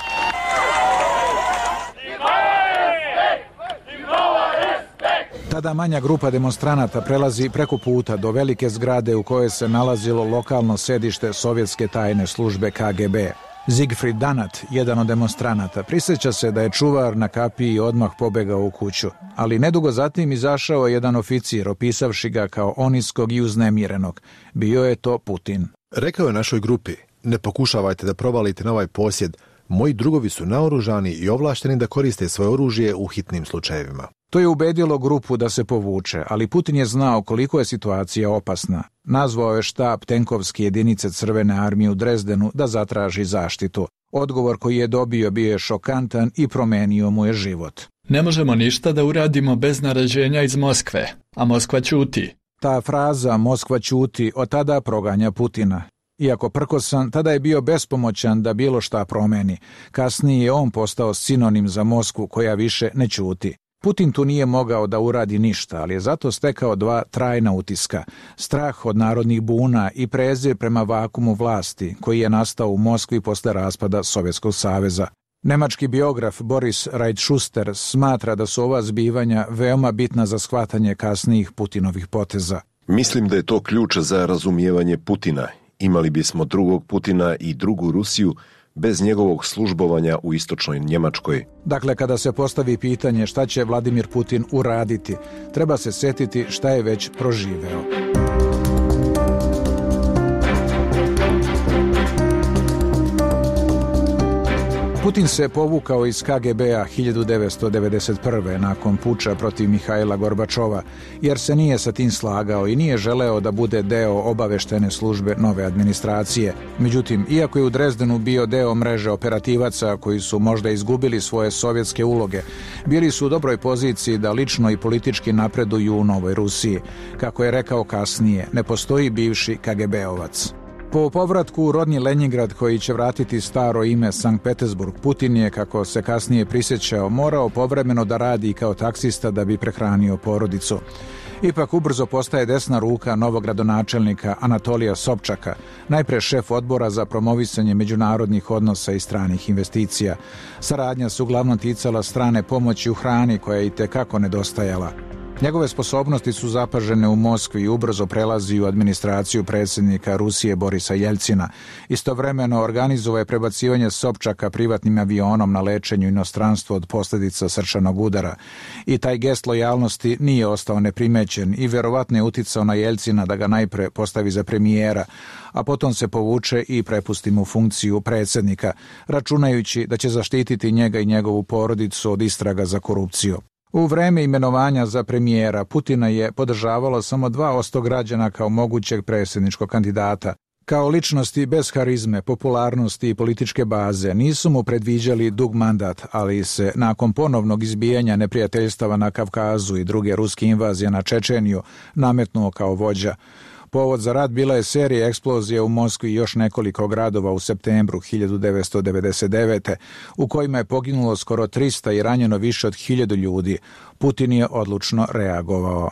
Tada manja grupa demonstranata prelazi preko puta do velike zgrade u kojoj se nalazilo lokalno sedište sovjetske tajne službe K G B. Siegfried Danat, jedan od demonstranata, prisjeća se da je čuvar na kapiji odmah pobegao u kuću, ali nedugo zatim izašao je jedan oficir, opisavši ga kao oniskog i uznemirenog. Bio je to Putin. Rekao je našoj grupi, ne pokušavajte da provalite na ovaj posjed, moji drugovi su naoružani i ovlašteni da koriste svoje oružje u hitnim slučajevima. To je ubedilo grupu da se povuče, ali Putin je znao koliko je situacija opasna. Nazvao je štab tenkovske jedinice Crvene armije u Dresdenu da zatraži zaštitu. Odgovor koji je dobio bio je šokantan i promenio mu je život. Ne možemo ništa da uradimo bez naređenja iz Moskve, a Moskva ćuti. Ta fraza Moskva ćuti od tada proganja Putina. Iako prkosan, tada je bio bespomoćan da bilo šta promeni. Kasnije je on postao sinonim za Moskvu koja više ne ćuti. Putin tu nije mogao da uradi ništa, ali je zato stekao dva trajna utiska. Strah od narodnih buna i prezir prema vakumu vlasti, koji je nastao u Moskvi posle raspada Sovjetskog saveza. Nemački biograf Boris Reitschuster smatra da su ova zbivanja veoma bitna za shvatanje kasnijih Putinovih poteza. Mislim da je to ključ za razumijevanje Putina. Imali bismo drugog Putina i drugu Rusiju bez njegovog službovanja u istočnoj Njemačkoj. Dakle, kada se postavi pitanje šta će Vladimir Putin uraditi, treba se setiti šta je već proživeo. Putin se povukao iz K G B-a hiljadu devetsto devedeset prve. nakon puča protiv Mihajla Gorbačova, jer se nije sa tim slagao i nije želeo da bude deo obaveštene službe nove administracije. Međutim, iako je u Dresdenu bio deo mreže operativaca koji su možda izgubili svoje sovjetske uloge, bili su u dobroj poziciji da lično i politički napreduju u Novoj Rusiji. Kako je rekao kasnije, ne postoji bivši K G B-ovac. Po povratku u rodni Lenjingrad, koji će vratiti staro ime Sankt Petersburg, Putin je, kako se kasnije prisjećao, morao povremeno da radi kao taksista da bi prehranio porodicu. Ipak ubrzo postaje desna ruka novog gradonačelnika Anatolija Sobčaka, najpre šef odbora za promovisanje međunarodnih odnosa i stranih investicija. Saradnja se uglavnom ticala strane pomoći u hrani, koja je i tekako nedostajala. Njegove sposobnosti su zapažene u Moskvi i ubrzo prelazi u administraciju predsjednika Rusije Borisa Jeljcina. Istovremeno organizovao je prebacivanje Sobčaka privatnim avionom na lečenju inostranstvo od posljedica srčanog udara. I taj gest lojalnosti nije ostao neprimećen i verovatno je uticao na Jeljcina da ga najpre postavi za premijera, a potom se povuče i prepusti mu funkciju predsjednika, računajući da će zaštititi njega i njegovu porodicu od istraga za korupciju. U vreme imenovanja za premijera Putina je podržavalo samo dva posto građana kao mogućeg predsjedničkog kandidata. Kao ličnosti bez harizme, popularnosti i političke baze nisu mu predviđali dug mandat, ali se nakon ponovnog izbijanja neprijateljstava na Kavkazu i druge ruske invazije na Čečeniju nametnuo kao vođa. Povod za rat bila je serija eksplozija u Moskvi i još nekoliko gradova u septembru hiljadu devetsto devedeset devete. u kojima je poginulo skoro trista i ranjeno više od hiljadu ljudi. Putin je odlučno reagovao.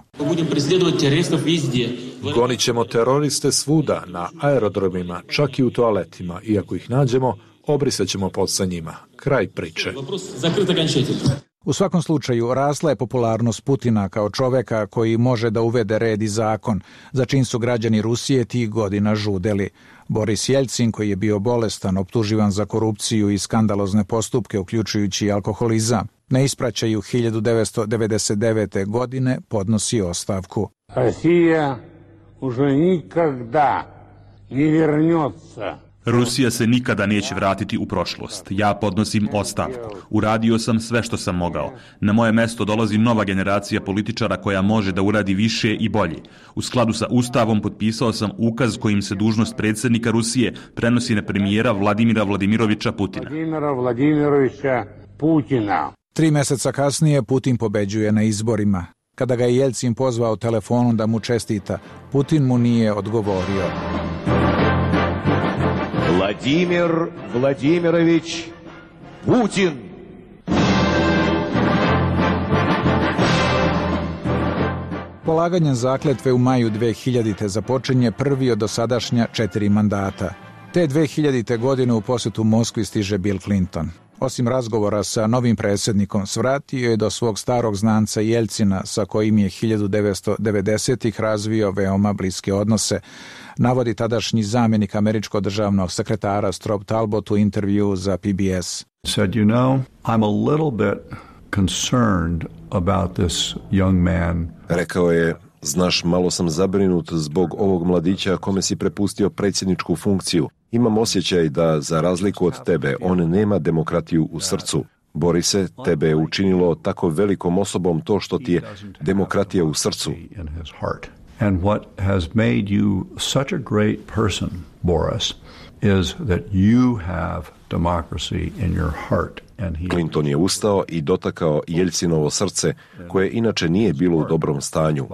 Gonit ćemo teroriste svuda, na aerodromima, čak i u toaletima. Iako ih nađemo, obrisat ćemo pod sa njima. Kraj priče. U svakom slučaju, rasla je popularnost Putina kao čoveka koji može da uvede red i zakon, za čim su građani Rusije tih godina žudeli. Boris Jeljcin, koji je bio bolestan, optuživan za korupciju i skandalozne postupke, uključujući i alkoholizam, na ispraćaju hiljadu devetsto devedeset devete. godine podnosi ostavku. Rusija už nikada ne vernется. Rusija se nikada neće vratiti u prošlost. Ja podnosim ostavku. Uradio sam sve što sam mogao. Na moje mesto dolazi nova generacija političara koja može da uradi više i bolje. U skladu sa Ustavom potpisao sam ukaz kojim se dužnost predsjednika Rusije prenosi na premijera Vladimira Vladimirovića Putina. Vladimira Vladimirovića Putina. Tri meseca kasnije Putin pobeđuje na izborima. Kada ga je Jeljcin pozvao telefonom da mu čestita, Putin mu nije odgovorio. Vladimir Vladimirović Putin. Polaganjem zakletve u maju dve hiljadite. započinje prvi od dosadašnja četiri mandata. Te dve hiljadite. godine u posjetu Moskvi stiže Bill Clinton. Osim razgovora sa novim predsjednikom, svratio je do svog starog znanca Jeljcina, sa kojim je hiljadu devetsto devedesetih. razvio veoma bliske odnose, navodi tadašnji zamjenik američkog državnog sekretara Strobe Talbot u intervju za P B S. Said, you know, I'm a little bit concerned about this young man. Rekao je, znaš, malo sam zabrinut zbog ovog mladića kome si prepustio predsjedničku funkciju. Imam osjećaj da, za razliku od tebe, on nema demokratiju u srcu. Borise, tebe je učinilo tako velikom osobom to što ti je demokratija u srcu. And what has made you such a great person, Boris, is that you have democracy in your heart. Clinton je ustao i dotakao Jeljcinovo srce, koje inače nije bilo u dobrom stanju.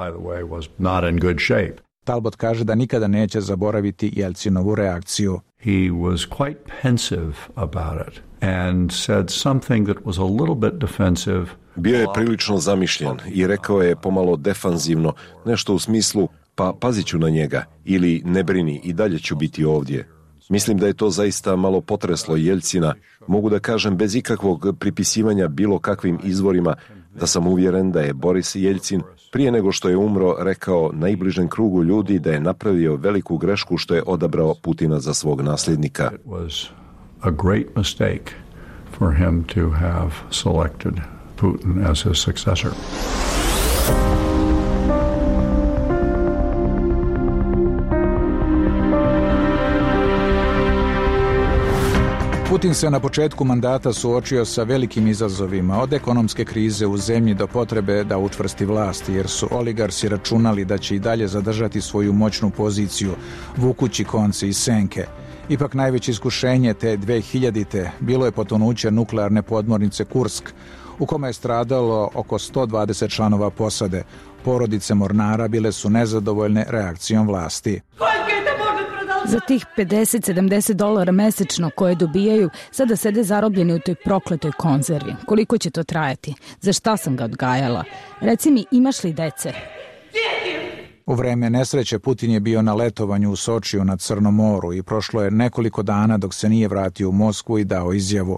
Talbot kaže da nikada neće zaboraviti Jeljcinovu reakciju. He was quite pensive about it and said something that was a little bit defensive. Bio je prilično zamišljen i rekao je pomalo defanzivno, nešto u smislu, pa pazit ću na njega, ili ne brini, i dalje ću biti ovdje. Mislim da je to zaista malo potreslo Jeljcina. Mogu da kažem bez ikakvog pripisivanja bilo kakvim izvorima da sam uvjeren da je Boris Jeljcin prije nego što je umro rekao najbližem krugu ljudi da je napravio veliku grešku što je odabrao Putina za svog nasljednika. It was a great mistake for him to have selected Putin as his successor. Putin se na početku mandata suočio sa velikim izazovima, od ekonomske krize u zemlji do potrebe da učvrsti vlast, jer su oligarsi računali da će i dalje zadržati svoju moćnu poziciju, vukući konce iz senke. Ipak najveće iskušenje te dve hiljadite. bilo je potonuće nuklearne podmornice Kursk, u kome je stradalo oko sto dvadeset članova posade. Porodice mornara bile su nezadovoljne reakcijom vlasti. Za tih pedeset sedamdeset dolara mesečno koje dobijaju, sada sede zarobljeni u toj prokletoj konzervi. Koliko će to trajati? Za šta sam ga odgajala? Reci mi, imaš li dece? U vreme nesreće Putin je bio na letovanju u Sočiju na Crnom moru i prošlo je nekoliko dana dok se nije vratio u Moskvu i dao izjavu.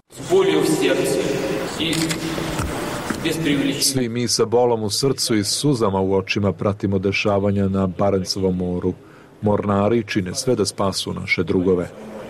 Svi mi sa bolom u srcu i suzama u očima pratimo dešavanja na Barencovom moru. Mornari čine sve da spasu naše drugove.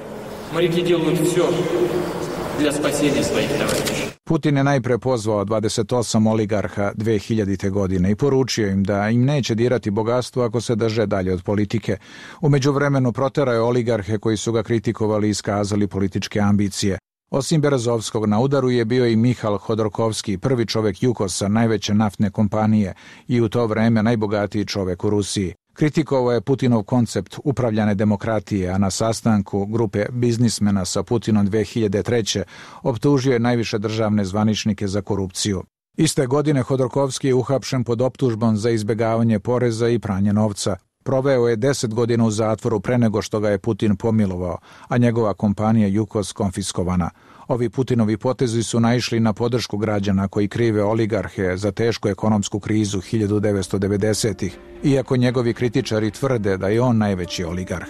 Putin je najpre pozvao dvadeset osam oligarha dve hiljadite. godine i poručio im da im neće dirati bogatstvo ako se drže dalje od politike. U međuvremenu proterao je oligarhe koji su ga kritikovali i iskazali političke ambicije. Osim Berezovskog, na udaru je bio i Mihal Hodorkovski, prvi čovjek Jukosa, najveće naftne kompanije i u to vreme najbogatiji čovjek u Rusiji. Kritikovao je Putinov koncept upravljane demokratije, a na sastanku grupe biznismena sa Putinom dve hiljade treće. optužio je najviše državne zvaničnike za korupciju. Iste godine Hodorkovski je uhapšen pod optužbom za izbjegavanje poreza i pranje novca. Proveo je deset godina u zatvoru pre nego što ga je Putin pomilovao, a njegova kompanija Jukos konfiskovana. Ovi Putinovi potezi su naišli na podršku građana koji krive oligarhe za tešku ekonomsku krizu hiljadu devetsto devedesetih, iako njegovi kritičari tvrde da je on najveći oligarh.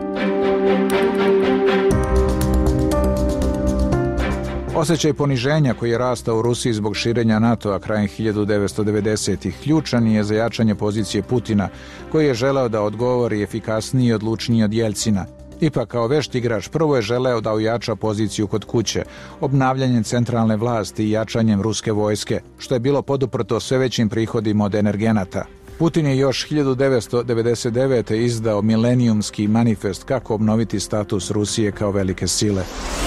Osjećaj poniženja koji je rastao u Rusiji zbog širenja NATO-a krajem hiljadu devetsto devedesetih ključan je za jačanje pozicije Putina, koji je želeo da odgovori efikasniji i odlučniji od Jeljcina. Ipak, kao vešt igrač, prvo je želeo da ojača poziciju kod kuće, obnavljanjem centralne vlasti i jačanjem ruske vojske, što je bilo poduprto sve većim prihodima od energenata. Putin je još hiljadu devetsto devedeset devete. izdao milenijumski manifest kako obnoviti status Rusije kao velike sile.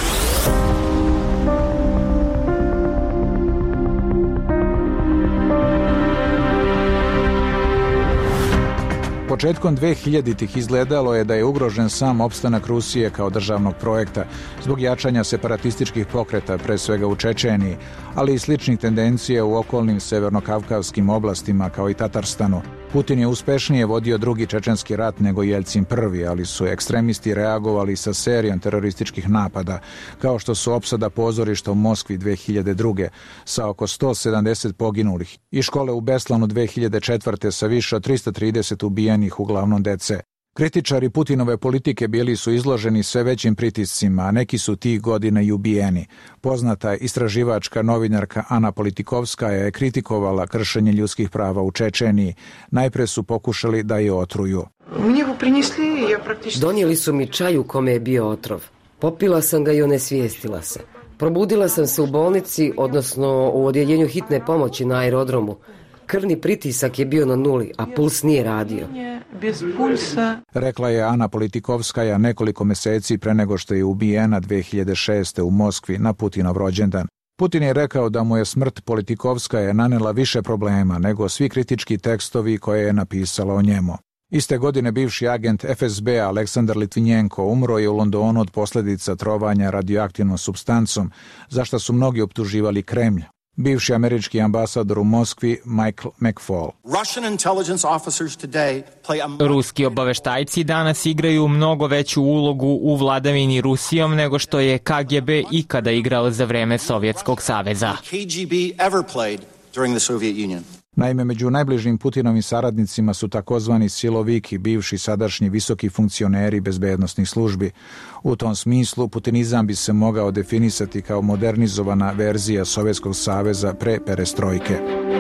Početkom dve hiljaditih izgledalo je da je ugrožen sam opstanak Rusije kao državnog projekta zbog jačanja separatističkih pokreta, pre svega u Čečeniji, ali i sličnih tendencija u okolnim severnokavkavskim oblastima kao i Tatarstanu. Putin je uspešnije vodio drugi čečenski rat nego Jeljcin prvi, ali su ekstremisti reagovali sa serijom terorističkih napada, kao što su opsada pozorišta u Moskvi dve hiljade druge. sa oko sto sedamdeset poginulih i škole u Beslanu dve hiljade četvrte. sa više od tristo trideset ubijenih, uglavnom dece. Kritičari Putinove politike bili su izloženi sve većim pritiscima, a neki su tih godina i ubijeni. Poznata istraživačka novinarka Ana Politikovskaja je kritikovala kršenje ljudskih prava u Čečeniji. Najpre su pokušali da je otruju. Donijeli su mi čaj u kome je bio otrov. Popila sam ga i onesvijestila se. Probudila sam se u bolnici, odnosno u odjeljenju hitne pomoći na aerodromu. Krvni pritisak je bio na nuli, a puls nije radio. Rekla je Ana Politikovskaja nekoliko meseci pre nego što je ubijena dve hiljade šeste. u Moskvi na Putinov rođendan. Putin je rekao da mu je smrt Politikovskaja nanela više problema nego svi kritički tekstovi koje je napisala o njemu. Iste godine bivši agent F S B Aleksandar Litvinjenko umro je u Londonu od posljedica trovanja radioaktivnom supstancom, za što su mnogi optuživali Kremlj. Bivši američki ambasador u Moskvi Michael McFaul. Ruski obaveštajci danas igraju mnogo veću ulogu u vladavini Rusijom nego što je K G B ikada igrao za vreme Sovjetskog saveza. Naime, među najbližim Putinovim saradnicima su takozvani siloviki, bivši sadašnji visoki funkcioneri bezbednosnih službi. U tom smislu, putinizam bi se mogao definisati kao modernizovana verzija Sovjetskog saveza pre perestrojke.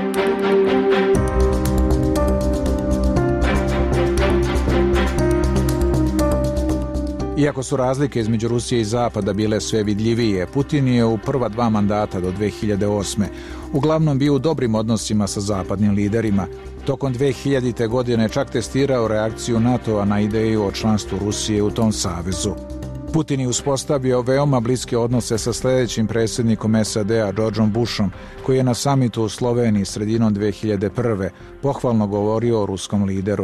Iako su razlike između Rusije i Zapada bile sve vidljivije, Putin je u prva dva mandata do dve hiljade osme. uglavnom bio u dobrim odnosima sa zapadnim liderima. Tokom dve hiljadite. godine čak testirao reakciju NATO-a na ideju o članstvu Rusije u tom savezu. Putin je uspostavio veoma bliske odnose sa sljedećim predsjednikom S A D-a Georgeom Bushom, koji je na samitu u Sloveniji sredinom dve hiljade prve. pohvalno govorio o ruskom lideru.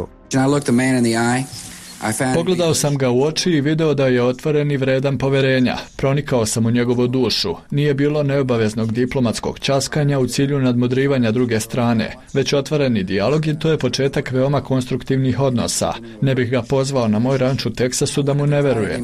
Pogledao sam ga u oči i video da je otvoren i vredan poverenja. Pronikao sam u njegovu dušu. Nije bilo neobaveznog diplomatskog časkanja u cilju nadmudrivanja druge strane, već otvoreni dijalog i to je početak veoma konstruktivnih odnosa. Ne bih ga pozvao na moj ranč u Teksasu da mu ne verujem.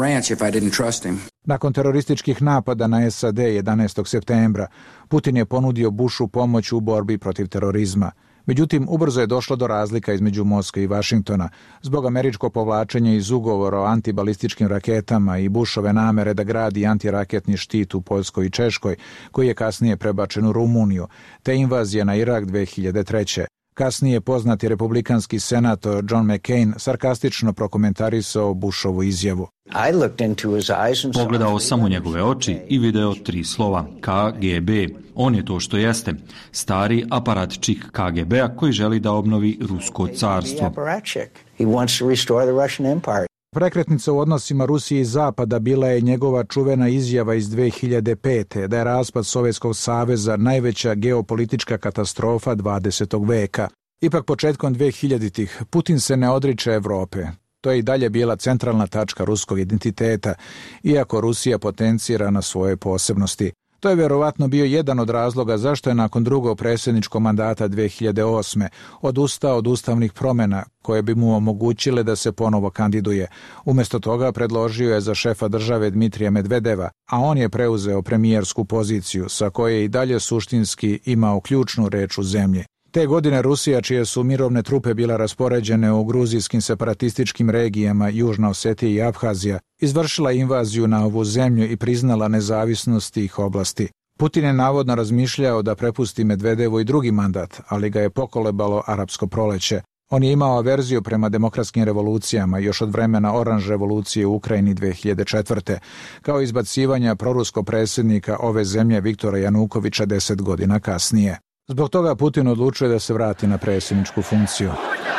Nakon terorističkih napada na S A D jedanaestog septembra, Putin je ponudio Bushu pomoć u borbi protiv terorizma. Međutim, ubrzo je došlo do razlika između Moskve i Vašingtona zbog američkog povlačenja iz ugovora o antibalističkim raketama i Bushove namere da gradi antiraketni štit u Poljskoj i Češkoj, koji je kasnije prebačen u Rumuniju, te invazije na Irak dve hiljade treće. Kasnije poznati republikanski senator John McCain sarkastično prokomentarisao Bushovu izjavu. Pogledao sam u njegove oči i video tri slova K G B. On je to što jeste, stari aparatčik K G B-a koji želi da obnovi rusko carstvo. Prekretnica u odnosima Rusije i Zapada bila je njegova čuvena izjava iz dve hiljade pete. da je raspad Sovjetskog saveza najveća geopolitička katastrofa dvadesetog veka. Ipak početkom dvehiljaditih Putin se ne odriče Evrope. To je i dalje bila centralna tačka ruskog identiteta, iako Rusija potencira na svoje posebnosti. To je vjerovatno bio jedan od razloga zašto je nakon drugog predsjedničkog mandata dve hiljade osme. odustao od ustavnih promjena koje bi mu omogućile da se ponovo kandiduje. Umjesto toga predložio je za šefa države Dmitrija Medvedeva, a on je preuzeo premijersku poziciju sa koje je i dalje suštinski imao ključnu reč u zemlji. Te godine Rusija, čije su mirovne trupe bila raspoređene u gruzijskim separatističkim regijama Južna Osetija i Abhazija, izvršila invaziju na ovu zemlju i priznala nezavisnost tih oblasti. Putin je navodno razmišljao da prepusti Medvedevu i drugi mandat, ali ga je pokolebalo arapsko proleće. On je imao averziju prema demokratskim revolucijama još od vremena oranž revolucije u Ukrajini dve hiljade četvrte. kao izbacivanja proruskog predsjednika ove zemlje Viktora Janukovića deset godina kasnije. Zbog toga Putin odlučuje da se vrati na predsjedničku funkciju.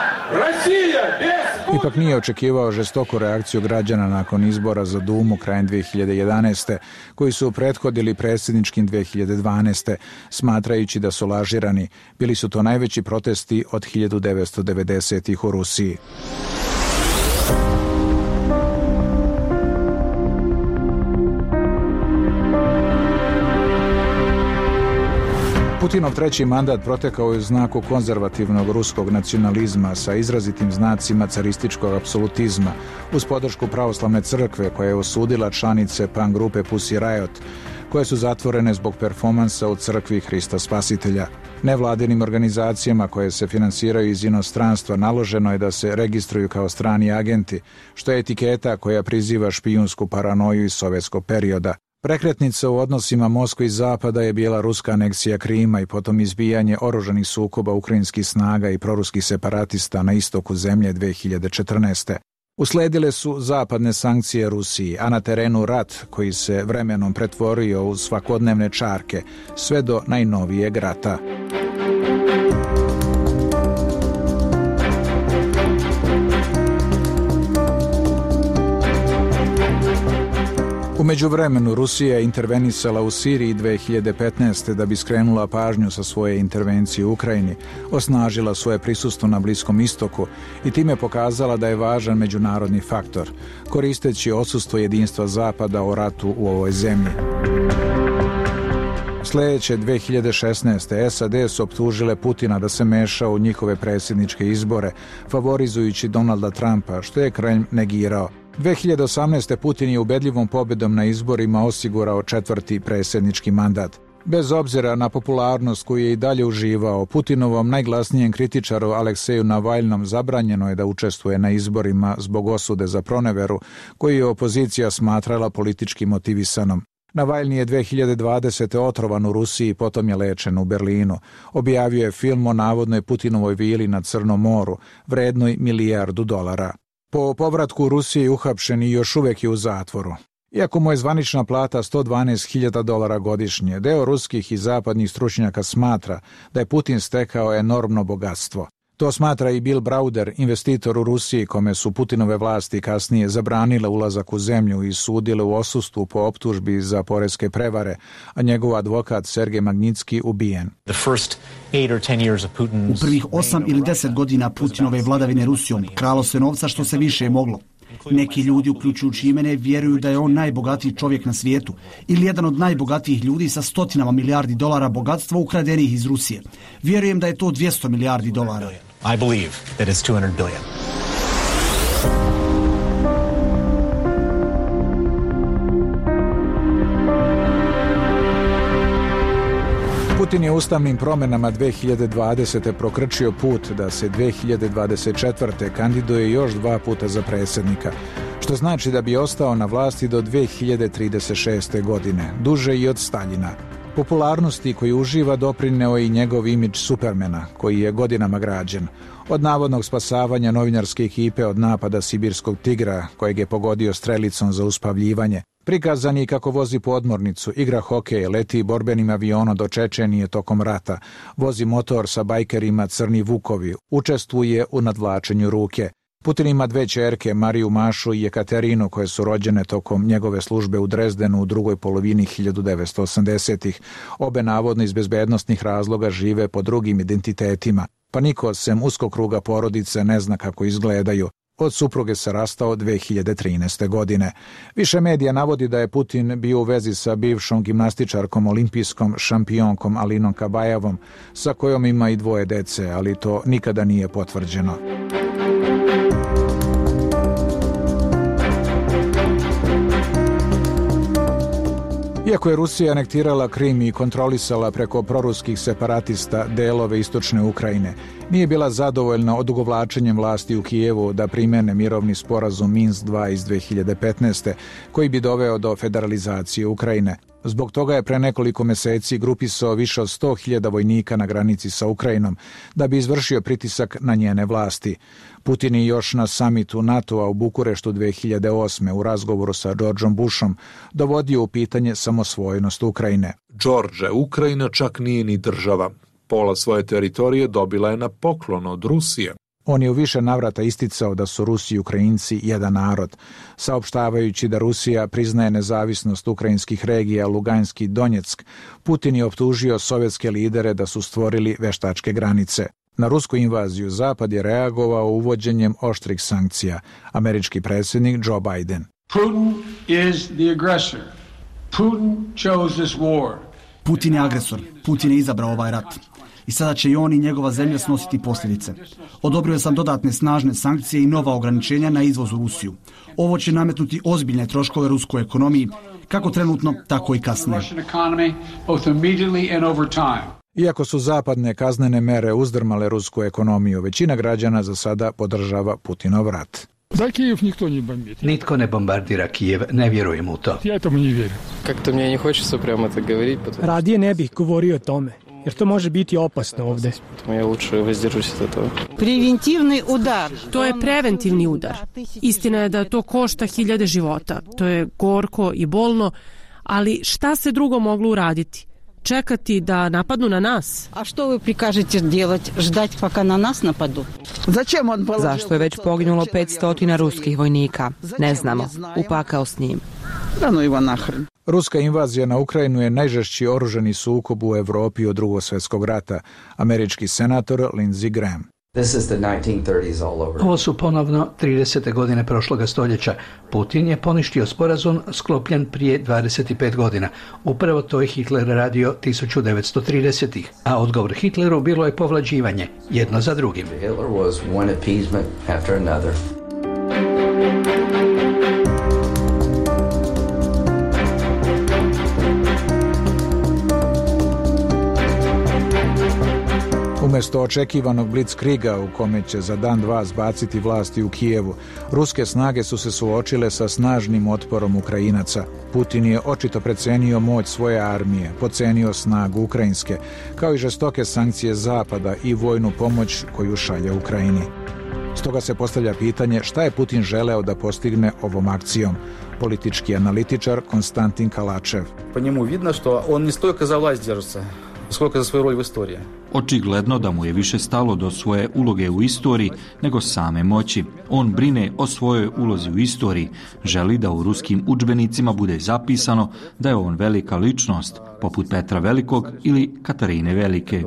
Ipak nije očekivao žestoku reakciju građana nakon izbora za Dumu krajem dve hiljade jedanaeste. koji su prethodili predsjedničkim dve hiljade dvanaeste. smatrajući da su lažirani. Bili su to najveći protesti od hiljadu devetsto devedesetih u Rusiji. Putinov treći mandat protekao je u znaku konzervativnog ruskog nacionalizma sa izrazitim znacima carističkog apsolutizma, uz podršku pravoslavne crkve koja je osudila članice punk grupe Pussy Riot, koje su zatvorene zbog performansa u crkvi Hrista Spasitelja. Nevladinim organizacijama koje se finansiraju iz inostranstva naloženo je da se registruju kao strani agenti, što je etiketa koja priziva špijunsku paranoju iz sovjetskog perioda. Prekretnica u odnosima Moskve i Zapada je bila ruska aneksija Krima i potom izbijanje oružanih sukoba ukrajinskih snaga i proruskih separatista na istoku zemlje dve hiljade četrnaeste. Usledile su zapadne sankcije Rusiji, a na terenu rat koji se vremenom pretvorio u svakodnevne čarke, sve do najnovijeg rata. U međuvremenu Rusija je intervenisala u Siriji dve hiljade petnaeste. da bi skrenula pažnju sa svoje intervencije u Ukrajini, osnažila svoje prisustvo na Bliskom istoku i time pokazala da je važan međunarodni faktor, koristeći odsustvo jedinstva Zapada o ratu u ovoj zemlji. Sljedeće dve hiljade šesnaeste. S A D su optužile Putina da se meša u njihove predsjedničke izbore, favorizujući Donalda Trumpa, što je Kremlj negirao. dve hiljade osamnaeste. Putin je ubedljivom pobjedom na izborima osigurao četvrti predsjednički mandat. Bez obzira na popularnost koju je i dalje uživao, Putinovom najglasnijem kritičaru Alekseju Navalnom zabranjeno je da učestvuje na izborima zbog osude za proneveru, koju je opozicija smatrala politički motivisanom. Navalni je dve hiljade dvadesete. otrovan u Rusiji, potom je lečen u Berlinu. Objavio je film o navodnoj Putinovoj vili na Crnom moru, vrednoj milijardu dolara. Po povratku u Rusiji uhapšen i još uvijek je u zatvoru. Iako mu je zvanična plata sto dvanaest hiljada dolara godišnje, deo ruskih i zapadnih stručnjaka smatra da je Putin stekao enormno bogatstvo. To smatra i Bill Browder, investitor u Rusiji, kome su Putinove vlasti kasnije zabranile ulazak u zemlju i sudile u odsustvu po optužbi za poreske prevare, a njegov advokat Sergej Magnitski ubijen. U prvih osam ili deset godina Putinove vladavine Rusijom kralo se novca što se više moglo. Neki ljudi, uključujući i mene, vjeruju da je on najbogatiji čovjek na svijetu ili jedan od najbogatijih ljudi sa stotinama milijardi dolara bogatstva ukradenih iz Rusije. Vjerujem da je to dvjesto milijardi dolara. I believe that it's two hundred billion. Putin je ustavnim promjenama dve hiljade dvadesete. prokrčio put da se dve hiljade dvadeset četvrte. kandiduje još dva puta za predsjednika, što znači da bi ostao na vlasti do dve hiljade trideset šeste. godine, duže i od Staljina. Popularnosti koju uživa doprineo i njegov imidž Supermana, koji je godinama građen. Od navodnog spasavanja novinarske ekipe od napada sibirskog tigra, kojeg je pogodio strelicom za uspavljivanje, prikazan je kako vozi podmornicu, igra hokej, leti borbenim avionom do Čečenije tokom rata, vozi motor sa bajkerima Crni Vukovi, učestvuje u nadvlačenju ruke. Putin ima dve ćerke, Mariju Mašu i Jekaterinu, koje su rođene tokom njegove službe u Drezdenu u drugoj polovini hiljadu devetsto osamdesetih. Obe navodno iz bezbednostnih razloga žive po drugim identitetima, pa niko sem uskog kruga porodice ne zna kako izgledaju. Od supruge se rastao dve hiljade trinaeste. godine. Više medija navodi da je Putin bio u vezi sa bivšom gimnastičarkom olimpijskom šampionkom Alinom Kabajevom, sa kojom ima i dvoje dece, ali to nikada nije potvrđeno. Iako je Rusija anektirala Krim i kontrolisala preko proruskih separatista delove istočne Ukrajine, nije bila zadovoljna odugovlačenjem vlasti u Kijevu da primene mirovni sporazum Minsk dva iz dve hiljade petnaeste. koji bi doveo do federalizacije Ukrajine. Zbog toga je pre nekoliko meseci grupisao više od sto hiljada vojnika na granici sa Ukrajinom da bi izvršio pritisak na njene vlasti. Putin je još na samitu NATO-a u Bukureštu dve hiljade osme. u razgovoru sa Georgeom Bushom dovodio u pitanje samosvojnost Ukrajine. George, Ukrajina čak nije ni država. Pola svoje teritorije dobila je na poklon od Rusije. On je u više navrata isticao da su Rusi i Ukrajinci jedan narod, saopštavajući da Rusija priznaje nezavisnost ukrajinskih regija Luganski i Donjeck. Putin je optužio sovjetske lidere da su stvorili veštačke granice. Na rusku invaziju Zapad je reagovao uvođenjem oštrih sankcija. Američki predsjednik Joe Biden. Putin is the aggressor. Putin chose this war. Putin je agresor. Putin je izabrao ovaj rat. I sada će i on i njegova zemlja snositi posljedice. Odobrio sam dodatne snažne sankcije i nova ograničenja na izvoz u Rusiju. Ovo će nametnuti ozbiljne troškove ruskoj ekonomiji, kako trenutno, tako i kasnije. Iako su zapadne kaznene mere uzdrmale rusku ekonomiju, većina građana za sada podržava Putinov rat. Za Kijev nikto ne bombardira. Nitko ne bombardira Kijev, ne vjerujem u to. Ja tomu ne vjerujem. Kako mi ne hoće prema tako govoriti. Radije ne bih govorio o tome, jer to može biti opasno ovdje. Ja luče vozdržuсь od toga. Preventivni udar. To je preventivni udar. Istina je da to košta hiljade života. To je gorko i bolno, ali šta se drugo moglo uraditi? Čekati da napadnu na nas? A što vi prikažete делать? Ždati paka na nas napadu? Zašto je već poginulo petsto ruskih vojnika? Ne znamo. Upakao s njim. Ruska invazija na Ukrajinu je najžešći oružani sukob u Evropi od Drugog svjetskog rata. Američki senator Lindsey Graham. Ovo su ponovno tridesete godine prošloga stoljeća. Putin je poništio sporazum sklopljen prije dvadeset pet godina. Upravo to je Hitler radio tisuću devetsto tridesetih. A odgovor Hitleru bilo je povlađivanje, jedno za drugim. Hitler was one appeasement after another. Umjesto očekivanog blitzkriga u kome će za dan dva zbaciti vlasti u Kijevu, ruske snage su se suočile sa snažnim otporom Ukrajinaca. Putin je očito precenio moć svoje armije, pocenio snagu ukrajinske, kao i žestoke sankcije Zapada i vojnu pomoć koju šalje Ukrajini. Stoga se postavlja pitanje šta je Putin želeo da postigne ovom akcijom. Politički analitičar Konstantin Kalačev. Po njemu vidno što on ne stojka za vlast država, skoliko za svoju rol u istoriji. Očigledno da mu je više stalo do svoje uloge u istoriji nego same moći. On brine o svojoj ulozi u istoriji, želi da u ruskim udžbenicima bude zapisano da je on velika ličnost, poput Petra Velikog ili Katarine Velike.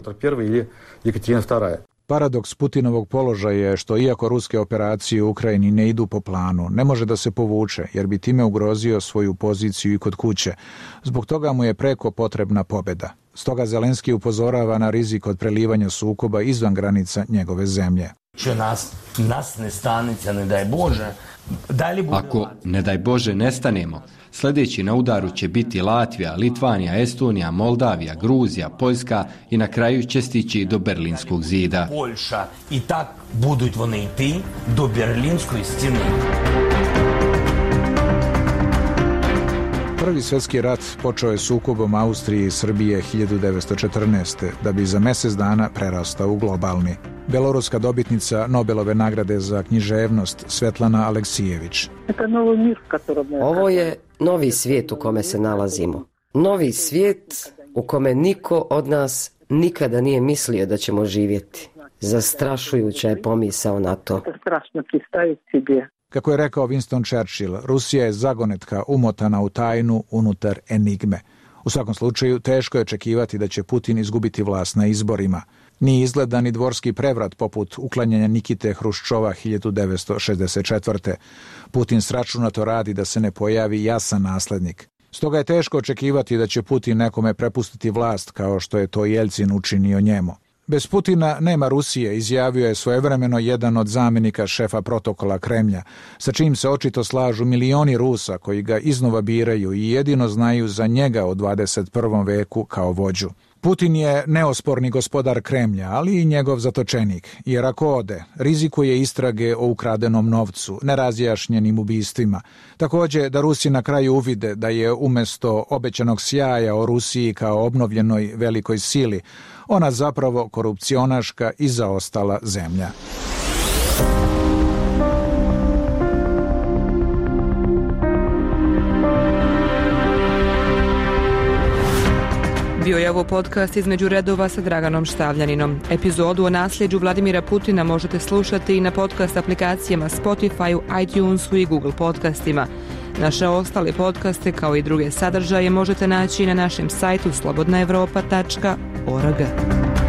Paradoks Putinovog položaja je što iako ruske operacije u Ukrajini ne idu po planu, ne može da se povuče jer bi time ugrozio svoju poziciju i kod kuće. Zbog toga mu je preko potrebna pobjeda. Stoga Zelenski upozorava na rizik od prelivanja sukoba izvan granica njegove zemlje. Nas, nas ne stanice, ne daj Bože. Ako, ne daj Bože, nestanemo, sljedeći na udaru će biti Latvija, Litvanija, Estonija, Moldavija, Gruzija, Poljska i na kraju će stići do Berlinskog zida. Poljša i tak будуть вони йти до Берлінської стіни. Prvi svjetski rat počeo je sukobom Austrije i Srbije hiljadu devetsto četrnaeste. da bi za mjesec dana prerastao u globalni. Beloruska dobitnica Nobelove nagrade za književnost Svetlana Aleksijević. Ovo je novi svijet u kome se nalazimo. Novi svijet u kome niko od nas nikada nije mislio da ćemo živjeti. Zastrašujuća je pomisao na to. Kako je rekao Winston Churchill, Rusija je zagonetka umotana u tajnu unutar enigme. U svakom slučaju, teško je očekivati da će Putin izgubiti vlast na izborima. Nije izgledan ni dvorski prevrat poput uklanjanja Nikite Hruščova hiljadu devetsto šezdeset četvrte. Putin sračunato radi da se ne pojavi jasan naslednik. Stoga je teško očekivati da će Putin nekome prepustiti vlast kao što je to Jeljcin učinio njemu. Bez Putina nema Rusije, izjavio je svojevremeno jedan od zamjenika šefa protokola Kremlja, sa čim se očito slažu milioni Rusa koji ga iznova biraju i jedino znaju za njega u dvadeset prvom veku kao vođu. Putin je neosporni gospodar Kremlja, ali i njegov zatočenik, jer ako ode, rizikuje istrage o ukradenom novcu, nerazjašnjenim ubistvima. Također da Rusi na kraju uvide da je umjesto obećanog sjaja o Rusiji kao obnovljenoj velikoj sili, ona zapravo korupcionaška i zaostala zemlja. Bio je ovo podcast Između redova sa Draganom Štavljaninom. Epizodu o nasljeđu Vladimira Putina možete slušati i na podcast aplikacijama Spotify, iTunesu i Google podcastima. Naše ostale podcaste kao i druge sadržaje možete naći na našem sajtu slobodna evropa tačka org.